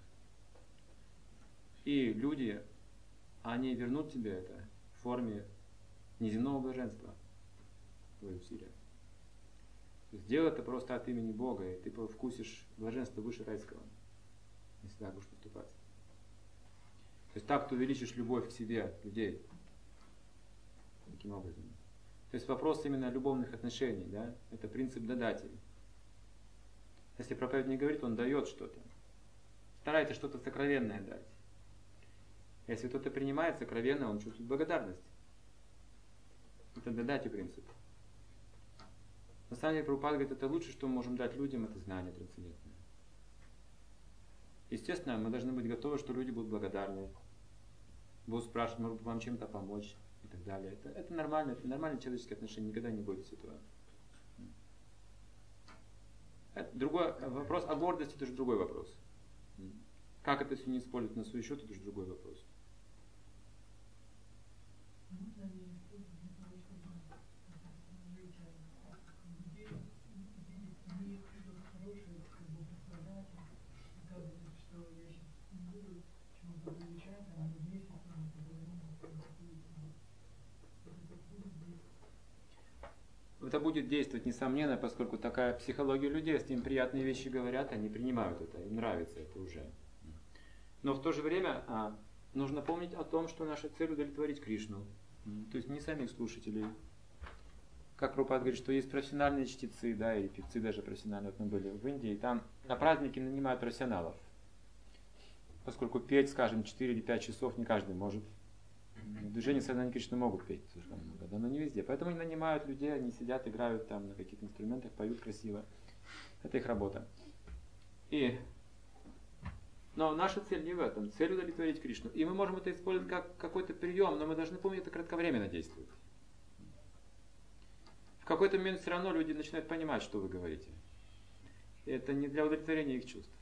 И люди, они вернут тебе это в форме неземного блаженства, твои усилия. Сделай это просто от имени Бога, и ты вкусишь блаженство выше райского, если так будешь поступать. То есть так ты увеличишь любовь к себе, людей. Таким образом. То есть вопрос именно любовных отношений, да, это принцип дадати. Если проповедник говорит, он дает что-то. Старайтесь что-то сокровенное дать. Если кто-то принимает сокровенно, он чувствует благодарность. Это дадати принцип. На самом деле, Прабхупада говорит, это лучшее, что мы можем дать людям, это знание трансцендентное. Естественно, мы должны быть готовы, что люди будут благодарны, будут спрашивать, может быть, вам чем-то помочь и так далее. Это, это нормально, это нормальные человеческие отношения, никогда не бойтесь этого. Это другой вопрос о гордости, это же другой вопрос. Как это все не использовать на свой счет, это же другой вопрос. Это будет действовать, несомненно, поскольку такая психология людей, если им приятные вещи говорят, они принимают это, им нравится это уже. Но в то же время а, нужно помнить о том, что наша цель удовлетворить Кришну. То есть не самих слушателей. Как Прабхупада говорит, что есть профессиональные чтецы, да, и певцы даже профессиональные. Вот мы были в Индии, и там на праздники нанимают профессионалов. Поскольку петь, скажем, четыре или пять часов не каждый может. В движении сознания Кришны могут петь слишком много, да, но не везде. Поэтому они нанимают людей, они сидят, играют там на каких-то инструментах, поют красиво. Это их работа. И... Но наша цель не в этом. Цель удовлетворить Кришну. И мы можем это использовать как какой-то прием, но мы должны помнить, это кратковременно действует. В какой-то момент все равно люди начинают понимать, что вы говорите. И это не для удовлетворения их чувств.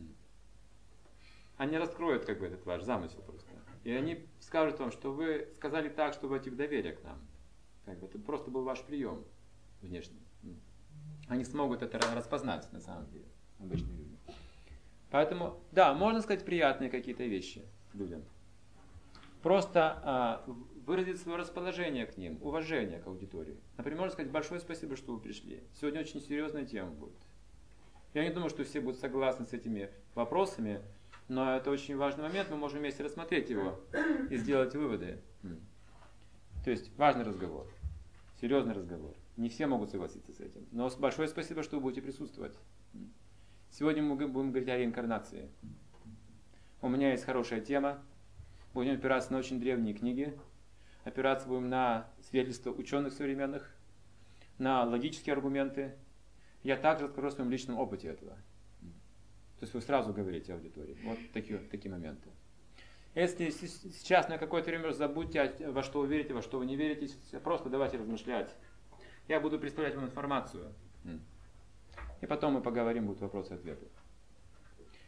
Они раскроют как бы этот ваш замысел просто. И они скажут вам, что вы сказали так, чтобы войти в доверие к нам. Как бы это просто был ваш прием внешний. Они смогут это распознать на самом деле, обычные люди. Поэтому, да, можно сказать приятные какие-то вещи людям. Просто а, выразить свое расположение к ним, уважение к аудитории. Например, можно сказать большое спасибо, что вы пришли. Сегодня очень серьезная тема будет. Я не думаю, что все будут согласны с этими вопросами, но это очень важный момент, мы можем вместе рассмотреть его и сделать выводы. То есть важный разговор, серьезный разговор. Не все могут согласиться с этим. Но большое спасибо, что вы будете присутствовать. Сегодня мы будем говорить о реинкарнации. У меня есть хорошая тема. Будем опираться на очень древние книги. Опираться будем на свидетельства ученых современных, на логические аргументы. Я также расскажу о своем личном опыте этого. То есть вы сразу говорите аудитории. Вот такие, такие моменты. Если сейчас на какое-то время забудьте, во что вы верите, во что вы не верите, просто давайте размышлять. Я буду представлять вам информацию. И потом мы поговорим, будут вопросы и ответы.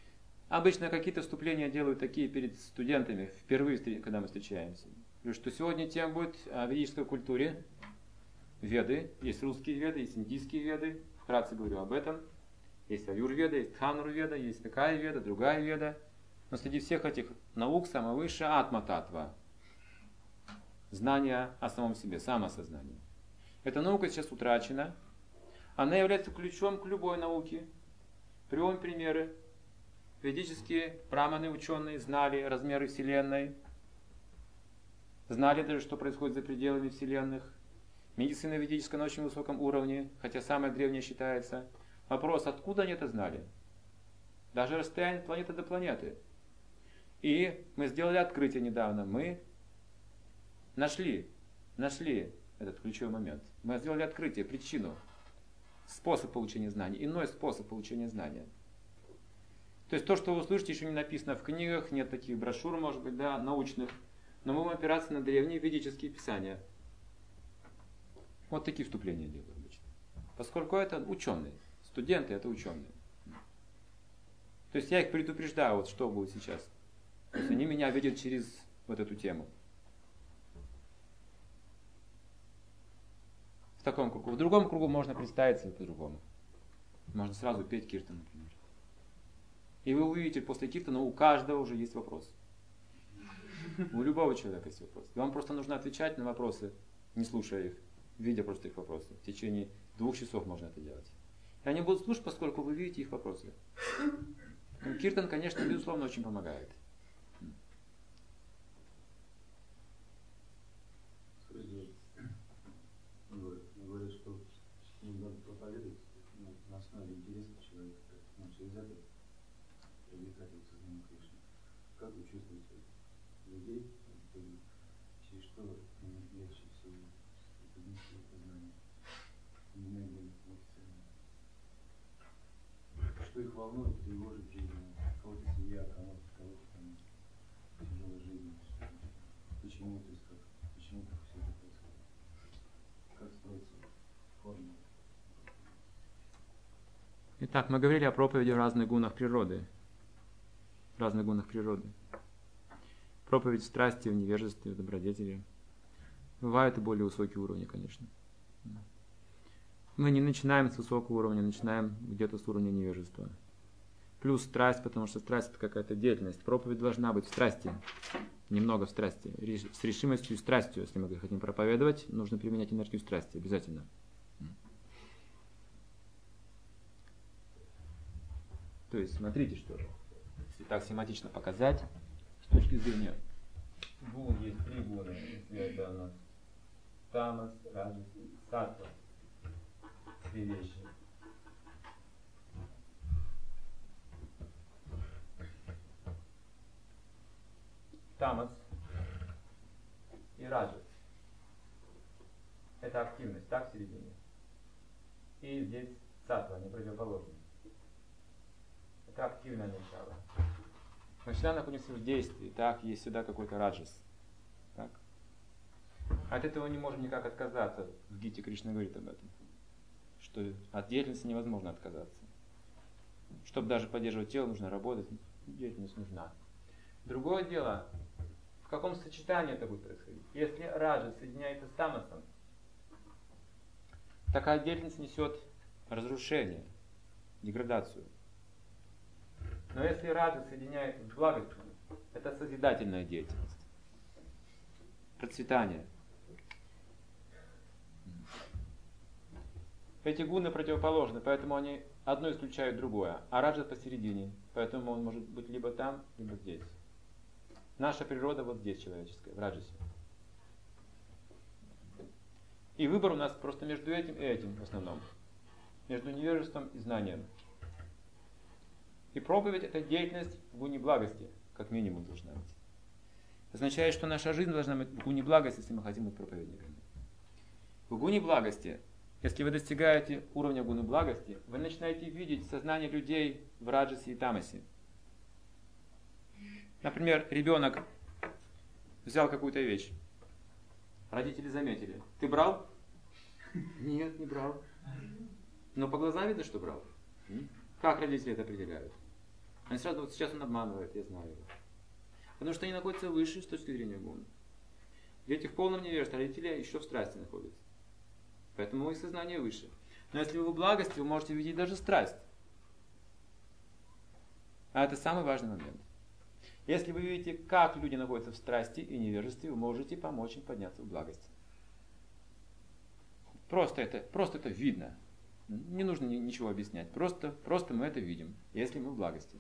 Обычно какие-то вступления делают такие перед студентами, впервые, когда мы встречаемся. Говорю, что сегодня тема будет о ведической культуре. Веды, есть русские веды, есть индийские веды. Вкратце говорю об этом. Есть аюрведа, есть дханурведа, есть такая веда, другая веда. Но среди всех этих наук самое высшее атма-татва. Знание о самом себе, самосознание. Эта наука сейчас утрачена. Она является ключом к любой науке. Приводим примеры. Ведические браманы, ученые, знали размеры Вселенной. Знали даже, что происходит за пределами Вселенных. Медицина ведическая на очень высоком уровне, хотя самая древняя считается. Вопрос, откуда они это знали? Даже расстояние планеты до планеты. И мы сделали открытие недавно. Мы нашли, нашли этот ключевой момент. Мы сделали открытие, причину, способ получения знаний, иной способ получения знания. То есть то, что вы услышите, еще не написано в книгах, нет таких брошюр, может быть, да, научных. Но мы будем опираться на древние ведические писания. Вот такие вступления делаю обычно. Поскольку это ученые, студенты это ученые. То есть я их предупреждаю, вот что будет сейчас. То есть они меня видят через вот эту тему. В таком кругу. В другом кругу можно представить себе по-другому. Можно сразу петь киртан, например. И вы увидите, после киртана у каждого уже есть вопрос. У любого человека есть вопрос. И вам просто нужно отвечать на вопросы, не слушая их, видя просто их вопросы. В течение двух часов можно это делать. И они будут слушать, поскольку вы видите их вопросы. И киртан, конечно, безусловно, очень помогает. Говорят, что надо проповедовать на основе интереса человека, ну, через это привлекать его к сознанию Кришны. Как вы чувствуете людей, через что им легче всего поднести это знание? Что их волнует, тревожит в жизни? Кого-то семья, кого-то, кого-то там тяжелая жизнь. Почему, то есть как, почему так все это происходит? Как строится форма? Итак, мы говорили о проповеди в разных гунах природы. В разных гунах природы. Проповедь в страсти, в невежестве, в добродетели. Бывают и более высокие уровни, конечно. Мы не начинаем с высокого уровня, начинаем где-то с уровня невежества. Плюс страсть, потому что страсть это какая-то деятельность. Проповедь должна быть в страсти. Немного в страсти. С решимостью и страстью, если мы хотим проповедовать, нужно применять энергию страсти, обязательно. То есть, смотрите, что, если так схематично показать, с точки зрения гун есть три гуна, если это у нас тамас, раджас, саттва. Три вещи. Тамас и раджас. Это активность, так, в середине. И здесь саттва, не противоположно. Это активное начало. Мы всегда находимся в действии, так, есть сюда какой-то раджас. Так. От этого не можем никак отказаться. В Гите Кришна говорит об этом. Что от деятельности невозможно отказаться. Чтобы даже поддерживать тело, нужно работать, деятельность нужна. Другое дело, в каком сочетании это будет происходить. Если раджас соединяется с тамасом, такая деятельность несет разрушение, деградацию. Но если раджас соединяется с благостью, это созидательная деятельность, процветание. Эти гуны противоположны, поэтому они одно исключают другое. А раджас посередине, поэтому он может быть либо там, либо здесь. Наша природа вот здесь человеческая, в раджасе. И выбор у нас просто между этим и этим в основном. Между невежеством и знанием. И проповедь это деятельность в гуне благости, как минимум должна быть. Означает, что наша жизнь должна быть в гуне благости, если мы хотим быть проповедниками. В гуне благости, если вы достигаете уровня гуны благости, вы начинаете видеть сознание людей в раджасе и тамасе. Например, ребенок взял какую-то вещь. Родители заметили. Ты брал? Нет, не брал. Но по глазам видно, что брал. Как родители это определяют? Они сразу, вот сейчас он обманывает, я знаю его. Потому что они находятся выше с точки зрения гуны. Дети в полном невежестве, а родители еще в страсти находятся. Поэтому их сознание выше. Но если вы в благости, вы можете видеть даже страсть. А это самый важный момент. Если вы видите, как люди находятся в страсти и невежестве, вы можете помочь им подняться в благость. Просто это, просто это видно. Не нужно ничего объяснять. Просто, просто мы это видим, если мы в благости.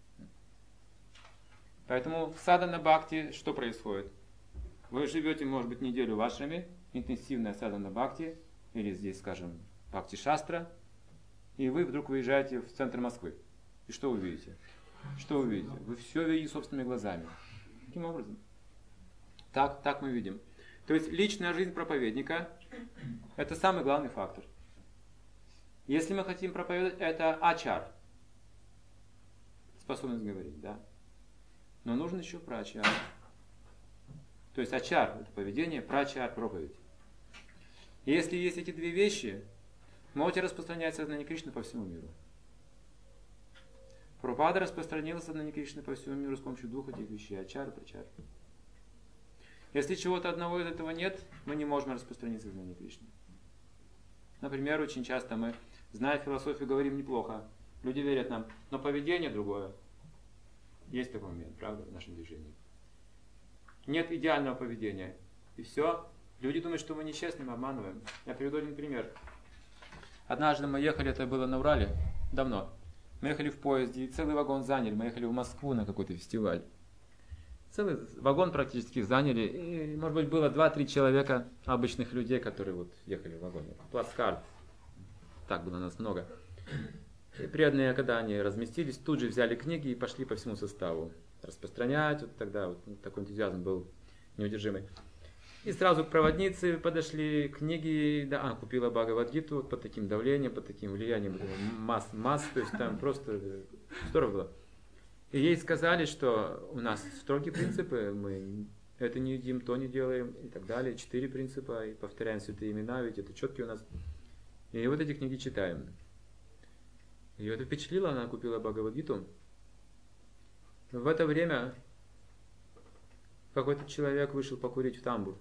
Поэтому в садхана бхакти что происходит? Вы живете, может быть, неделю вашими, интенсивная садхана бхакти, или здесь, скажем, бхакти шастра, и вы вдруг выезжаете в центр Москвы. И что вы видите? Что вы видите? Вы все видите собственными глазами. Таким образом. Так, так мы видим. То есть личная жизнь проповедника – это самый главный фактор. Если мы хотим проповедовать, это ачар. Способность говорить, да. Но нужно еще про ачар. То есть ачар – это поведение, про ачар – проповедь. И если есть эти две вещи, можете распространять сознание Кришны по всему миру. Прабхупада распространил сознание Кришны по всему миру с помощью двух этих вещей – ачар и прачар. Если чего-то одного из этого нет, мы не можем распространить сознание Кришны. Например, очень часто мы, зная философию, говорим неплохо. Люди верят нам, но поведение другое. Есть такой момент, правда, в нашем движении. Нет идеального поведения. И все. Люди думают, что мы нечестны, мы обманываем. Я приведу один пример. Однажды мы ехали, это было на Урале, давно. Мы ехали в поезде, и целый вагон заняли. Мы ехали в Москву на какой-то фестиваль. Целый вагон практически заняли. И, может быть, было два-три человека обычных людей, которые вот ехали в вагоне. Плацкарт. Так было нас много. И преданные, когда они разместились, тут же взяли книги и пошли по всему составу распространять. Вот тогда вот такой энтузиазм был неудержимый. И сразу к проводнице подошли, книги, да, она купила Бхагавад-гиту вот под таким давлением, под таким влиянием масс, масс, то есть там просто здорово было. И ей сказали, что у нас строгие принципы, мы это не едим, то не делаем и так далее. Четыре принципа, и повторяем святые имена, ведь это четкие у нас. И вот эти книги читаем. Ее это впечатлило, она купила Бхагавад-гиту. В это время какой-то человек вышел покурить в тамбур.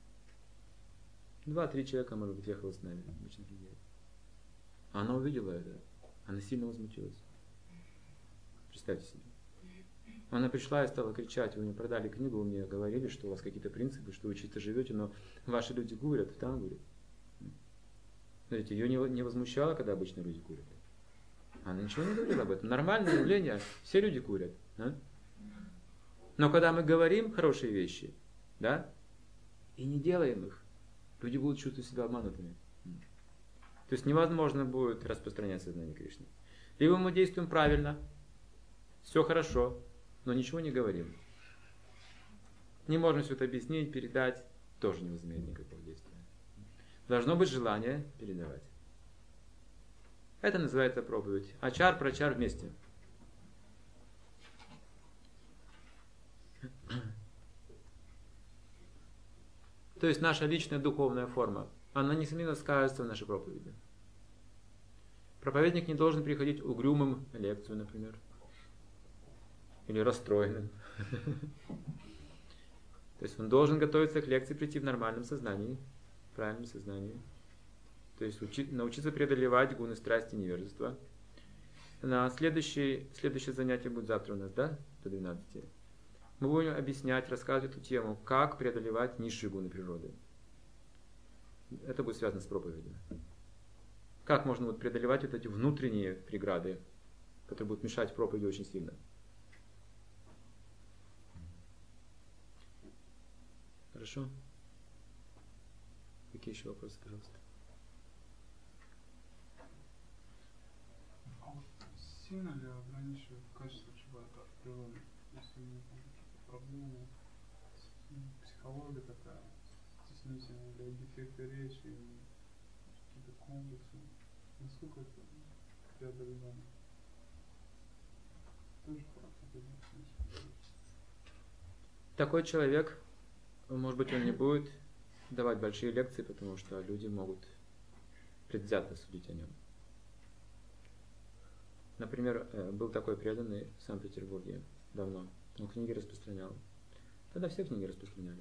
Два-три человека, может быть, ехало с нами, обычных людей. Она увидела это. Она сильно возмутилась. Представьте себе. Она пришла и стала кричать: вы мне продали книгу, вы мне говорили, что у вас какие-то принципы, что вы чисто живете, но ваши люди курят в тамбуре. Смотрите, ее не, не возмущало, когда обычно люди курят. Она ничего не говорила об этом. Нормальное явление, все люди курят. Да? Но когда мы говорим хорошие вещи, да, и не делаем их, люди будут чувствовать себя обманутыми. То есть невозможно будет распространять сознание Кришны. Либо мы действуем правильно, все хорошо, но ничего не говорим. Не можем все это объяснить, передать, тоже не возымеет никакого действия. Должно быть желание передавать. Это называется проповедь. Ачар, прачар вместе. То есть наша личная духовная форма, она несомненно скажется в нашей проповеди. Проповедник не должен приходить угрюмым на лекцию, например. Или расстроенным. То есть он должен готовиться к лекции, прийти в нормальном сознании, в правильном сознании. То есть учить, научиться преодолевать гуны страсти и невежества. На следующее, следующее занятие будет завтра у нас, да? До двенадцати. Мы будем объяснять, рассказывать эту тему, как преодолевать низшие гуны природы. Это будет связано с проповедью. Как можно вот преодолевать вот эти внутренние преграды, которые будут мешать проповеди очень сильно. Хорошо? Какие еще вопросы, пожалуйста? А вот сильно ли ограничивает качество человека от природы, если у него какие-то проблемы, психология такая, стеснительная, или дефекты речи, или какие-то комплексы? Насколько это преодолеваемо? Тоже практика. Такой человек, может быть, он не будет давать большие лекции, потому что люди могут предвзято судить о нем. Например, был такой преданный в Санкт-Петербурге давно. Он книги распространял. Тогда все книги распространяли.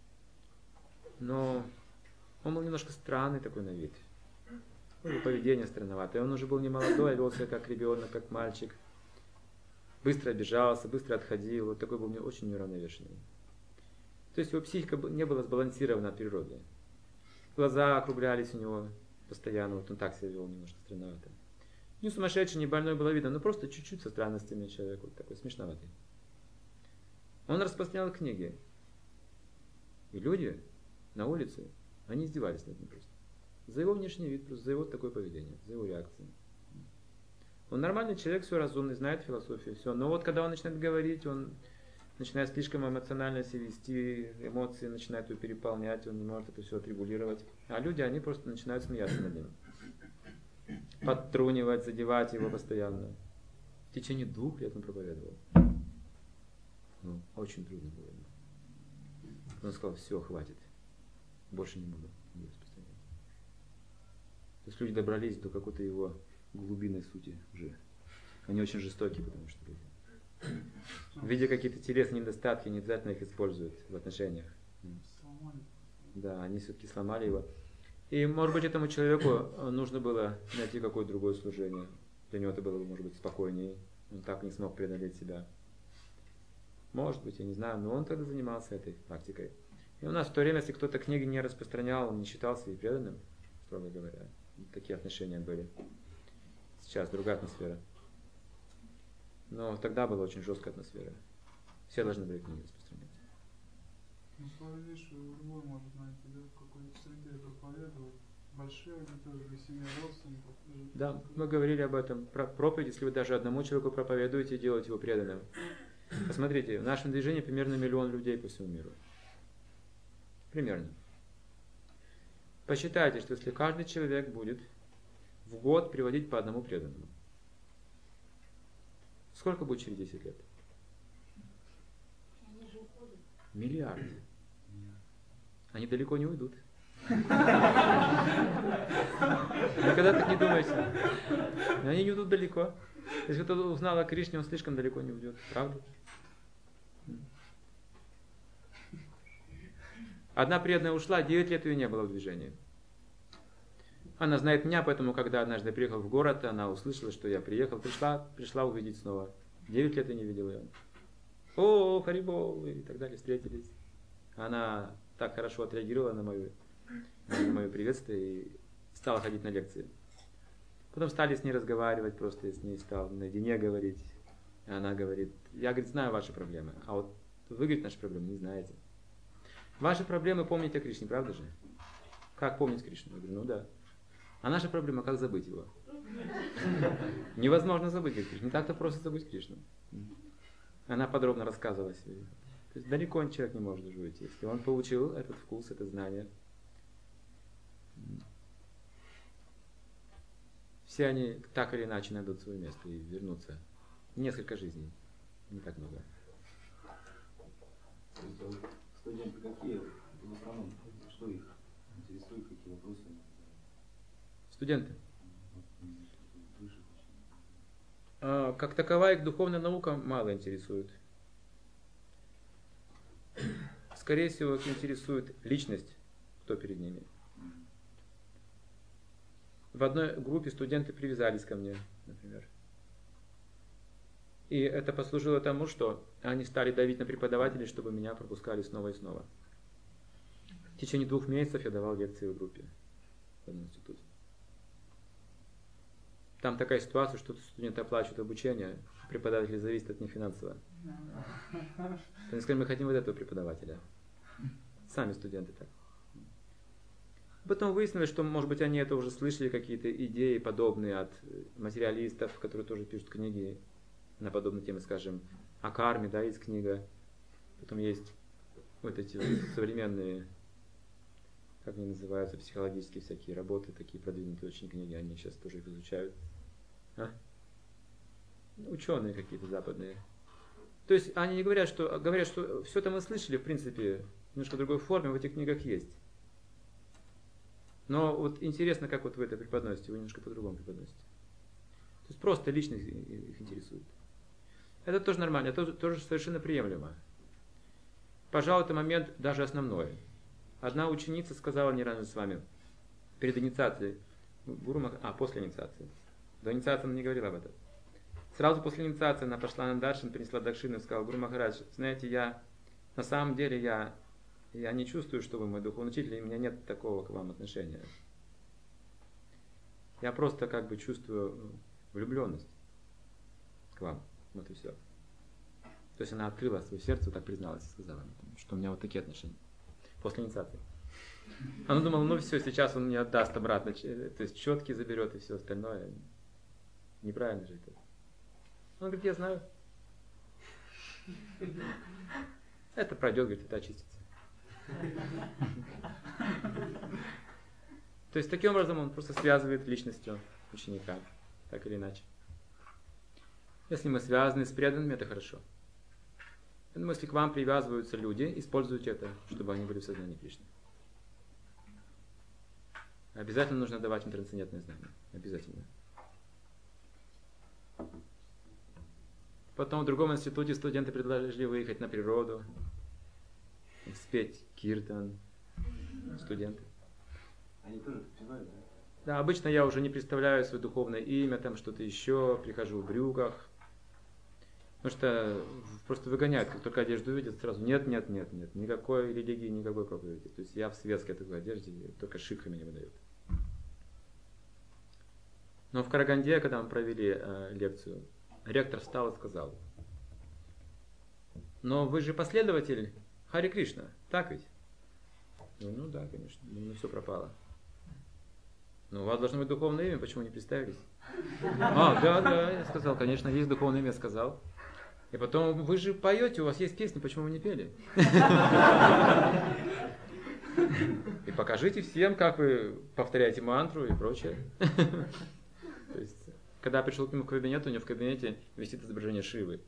Но он был немножко странный такой на вид. Ну, поведение странноватое. Он уже был не молодой, вел себя как ребенок, как мальчик. Быстро обижался, быстро отходил. Вот такой был очень неуравновешенный. То есть его психика не была сбалансирована от природы. Глаза округлялись у него постоянно. Вот он так себя вел немножко странновато. Не сумасшедший, не больной было видно, но просто чуть-чуть со странностями человек. Вот такой смешноватый. Он распространял книги. И люди на улице, они издевались над ним просто. За его внешний вид, просто за его такое поведение, за его реакции. Он нормальный человек, все разумный, знает философию, все. Но вот когда он начинает говорить, он начинает слишком эмоционально себя вести, эмоции начинают его переполнять, он не может это все отрегулировать. А люди, они просто начинают смеяться над ним. Подтрунивать, задевать его постоянно. В течение двух лет он проповедовал. Ну, очень трудно было ему. Он сказал, все, хватит. Больше не буду распространять. То есть люди добрались до какой-то его глубинной сути уже. Они очень жестокие, потому что люди. Видя какие-то телесные недостатки, не обязательно их используют в отношениях. Сломали. Да, они все-таки сломали его. И, может быть, этому человеку нужно было найти какое-то другое служение. Для него это было, может быть, спокойнее. Он так не смог преодолеть себя. Может быть, я не знаю, но он тогда занимался этой практикой. И у нас в то время, если кто-то книги не распространял, он не считался и преданным, строго говоря. Такие отношения были. Сейчас другая атмосфера. Но тогда была очень жесткая атмосфера. Все должны были книги распространять. Ну, свою вещь любой может найти, да, в какой-то среде проповедовать. Большие аудитории, для семьи родственников. Да, мы говорили об этом. Про проповедь, если вы даже одному человеку проповедуете, делаете его преданным. Посмотрите, в нашем движении примерно миллион людей по всему миру. Примерно. Посчитайте, что если каждый человек будет в год приводить по одному преданному, сколько будет через десять лет? Миллиарды. Они далеко не уйдут. Никогда так не думайте. Они не уйдут далеко. Если кто-то узнал о Кришне, он слишком далеко не уйдет. Правда? Одна преданная ушла, девять лет ее не было в движении. Она знает меня, поэтому, когда однажды я приехал в город, она услышала, что я приехал, пришла, пришла увидеть снова. Девять лет я не видел ее. О, Харибол, и так далее, встретились. Она так хорошо отреагировала на мое, на мое приветствие и стала ходить на лекции. Потом стали с ней разговаривать, просто я с ней стал наедине говорить. И она говорит, я, говорит, знаю ваши проблемы, а вот вы, говорит, наши проблемы не знаете. Ваши проблемы помните о Кришне, правда же? Как помнить Кришну? Я говорю, ну да. А наша проблема, как забыть его? Невозможно забыть Кришну. Не так-то просто забыть Кришну. Она подробно рассказывала себе. То есть далеко человек не может уже уйти. Если он получил этот вкус, это знание. Все они так или иначе найдут свое место и вернутся. Несколько жизней. Не так много. Студенты какие в основном? Что их интересует, какие вопросы? Студенты. А, как таковая их духовная наука мало интересует. Скорее всего, их интересует личность, кто перед ними. В одной группе студенты привязались ко мне, например. И это послужило тому, что они стали давить на преподавателей, чтобы меня пропускали снова и снова. В течение двух месяцев я давал лекции в группе в одном институте. Там такая ситуация, что студенты оплачивают обучение, преподаватели зависят от них финансово. Они сказали, мы хотим вот этого преподавателя. Сами студенты так. Потом выяснилось, что, может быть, они это уже слышали, какие-то идеи подобные от материалистов, которые тоже пишут книги на подобные темы, скажем, о карме, да, есть книга. Потом есть вот эти вот современные, как они называются, психологические всякие работы, такие продвинутые очень книги, они сейчас тоже их изучают. А? Ученые какие-то западные. То есть они не говорят, что говорят, что все это мы слышали, в принципе, в немножко другой форме, в этих книгах есть. Но вот интересно, как вот вы это преподносите, вы немножко по-другому преподносите. То есть просто личность их интересует. Это тоже нормально, это тоже совершенно приемлемо. Пожалуй, это момент даже основной. Одна ученица сказала не ранее с вами, перед инициацией, Гуру Мах... а, после инициации. До инициации она не говорила об этом. Сразу после инициации она пошла на даршан, принесла дакшину и сказала: Гуру Махарадж, знаете, я на самом деле я, я не чувствую, что вы мой духовный учитель, и у меня нет такого к вам отношения. Я просто как бы чувствую влюбленность к вам. Вот и все. То есть она открыла свое сердце, так призналась и сказала, что у меня вот такие отношения. После инициации. Она думала, ну все, сейчас он мне отдаст обратно, то есть четки заберет и все остальное. Неправильно же это. Он говорит, я знаю. Это пройдет, говорит, это очистится. То есть таким образом он просто связывает личностью ученика, так или иначе. Если мы связаны с преданными, это хорошо. Я думаю, если к вам привязываются люди, используйте это, чтобы они были в сознании Кришны. Обязательно нужно давать им трансцендентные знания. Обязательно. Потом в другом институте студенты предложили выехать на природу, спеть киртан. Студенты. Они тоже подпевают, да? Да, обычно я уже не представляю свое духовное имя, там что-то еще, прихожу в брюках. Потому что просто выгоняют, как только одежду увидят, сразу нет, нет, нет, нет, никакой религии, никакой проповеди. То есть я в светской такой одежде, только шикха меня выдают. Но в Караганде, когда мы провели э, лекцию, ректор встал и сказал: но вы же последователь Хари Кришна, так ведь? Ну, ну да, конечно, ну все пропало. Ну, у вас должно быть духовное имя, почему не представились? А, да, да, я сказал, конечно, есть духовное имя, сказал. И потом, вы же поете, у вас есть песни, почему вы не пели? И покажите всем, как вы повторяете мантру и прочее. То есть, когда я пришел к нему в кабинет, у него в кабинете висит изображение Шивы.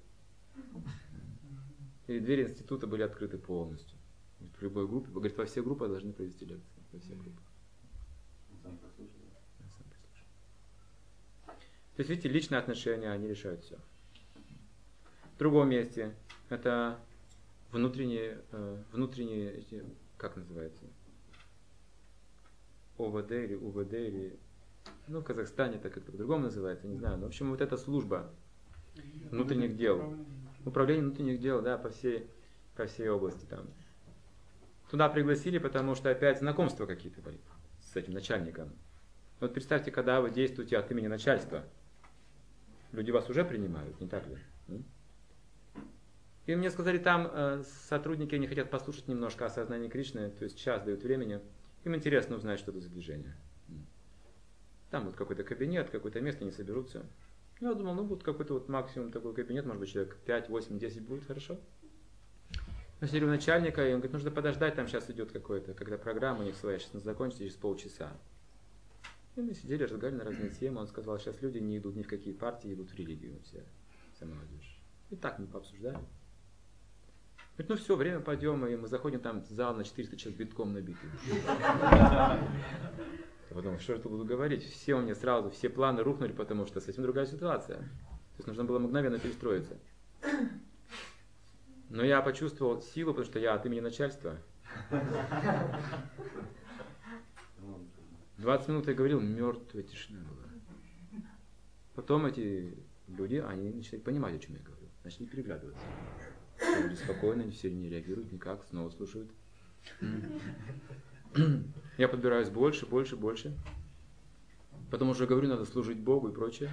И двери института были открыты полностью. В любой группе, говорит, во все группы должны провести лекции. Во все группы. Сам послушал. Сам послушал. То есть, видите, личные отношения, они решают все. В другом месте это внутренние, э, внутренние эти, как называется, ОВД или УВД, или, ну, в Казахстане это как-то по-другому называется, не знаю. Но, в общем, вот эта служба внутренних дел, управление внутренних дел, да, по всей, по всей области там. Туда пригласили, потому что опять знакомства какие-то были с этим начальником. Вот представьте, когда вы действуете от имени начальства, люди вас уже принимают, не так ли? И мне сказали, там э, сотрудники не хотят послушать немножко о сознании Кришны, то есть час дают времени. Им интересно узнать, что это за движение. Там вот какой-то кабинет, какое-то место, не соберутся. Я думал, ну будет какой-то вот максимум такой кабинет, может быть человек пять, восемь, десять будет, хорошо. Посмотрели у начальника, и он говорит, нужно подождать, там сейчас идет какой-то, когда программа у них своя, сейчас закончится через полчаса. И мы сидели, разговаривали на разные темы, он сказал, сейчас люди не идут ни в какие партии, идут в религию все, вся молодежь. И так мы пообсуждали. Говорит, ну все, время пойдем, и мы заходим, там зал на четыреста человек битком набитый. Я подумал, что я тут буду говорить? Все у меня сразу, все планы рухнули, потому что совсем другая ситуация. То есть нужно было мгновенно перестроиться. Но я почувствовал силу, потому что я от имени начальства. двадцать минут я говорил, мертвая тишина была. Потом эти люди, они начали понимать, о чем я говорю. Начали переглядываться. Все люди спокойно, все не реагируют никак, снова слушают. Я подбираюсь больше, больше, больше. Потом уже говорю, надо служить Богу и прочее.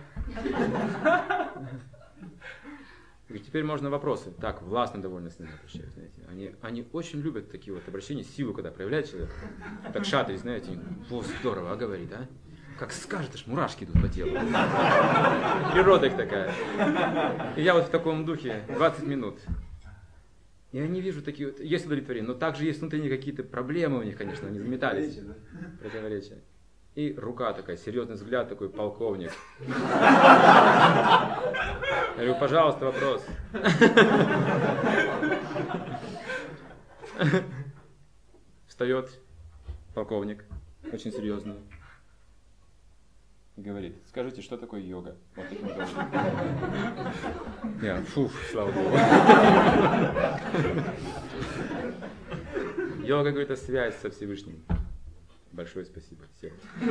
И теперь можно вопросы. Так, властно довольно с ними обращаюсь, знаете. Они, они очень любят такие вот обращения, силу, когда проявляет человек. Так шатри, знаете, о, здорово, а говорит, а? Как скажет, аж мурашки идут по телу. Природа их такая. И я вот в таком духе двадцать минут. Я не вижу такие вот, есть удовлетворение, но также есть внутренние какие-то проблемы у них, конечно, они заметались. Противоречия. И рука такая, серьезный взгляд такой, полковник. Я говорю, пожалуйста, вопрос. Встает полковник, очень серьезный. и говорит, скажите, что такое йога? Вот таким образом. Я, фух, слава Богу. Йога, говорит, это связь со Всевышним. Большое спасибо всем.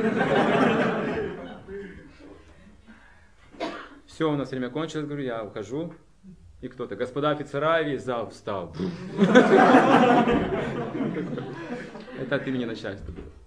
Все, у нас время кончилось, говорю, я ухожу. И кто-то, господа офицера, весь зал встал. Это от имени начальства было.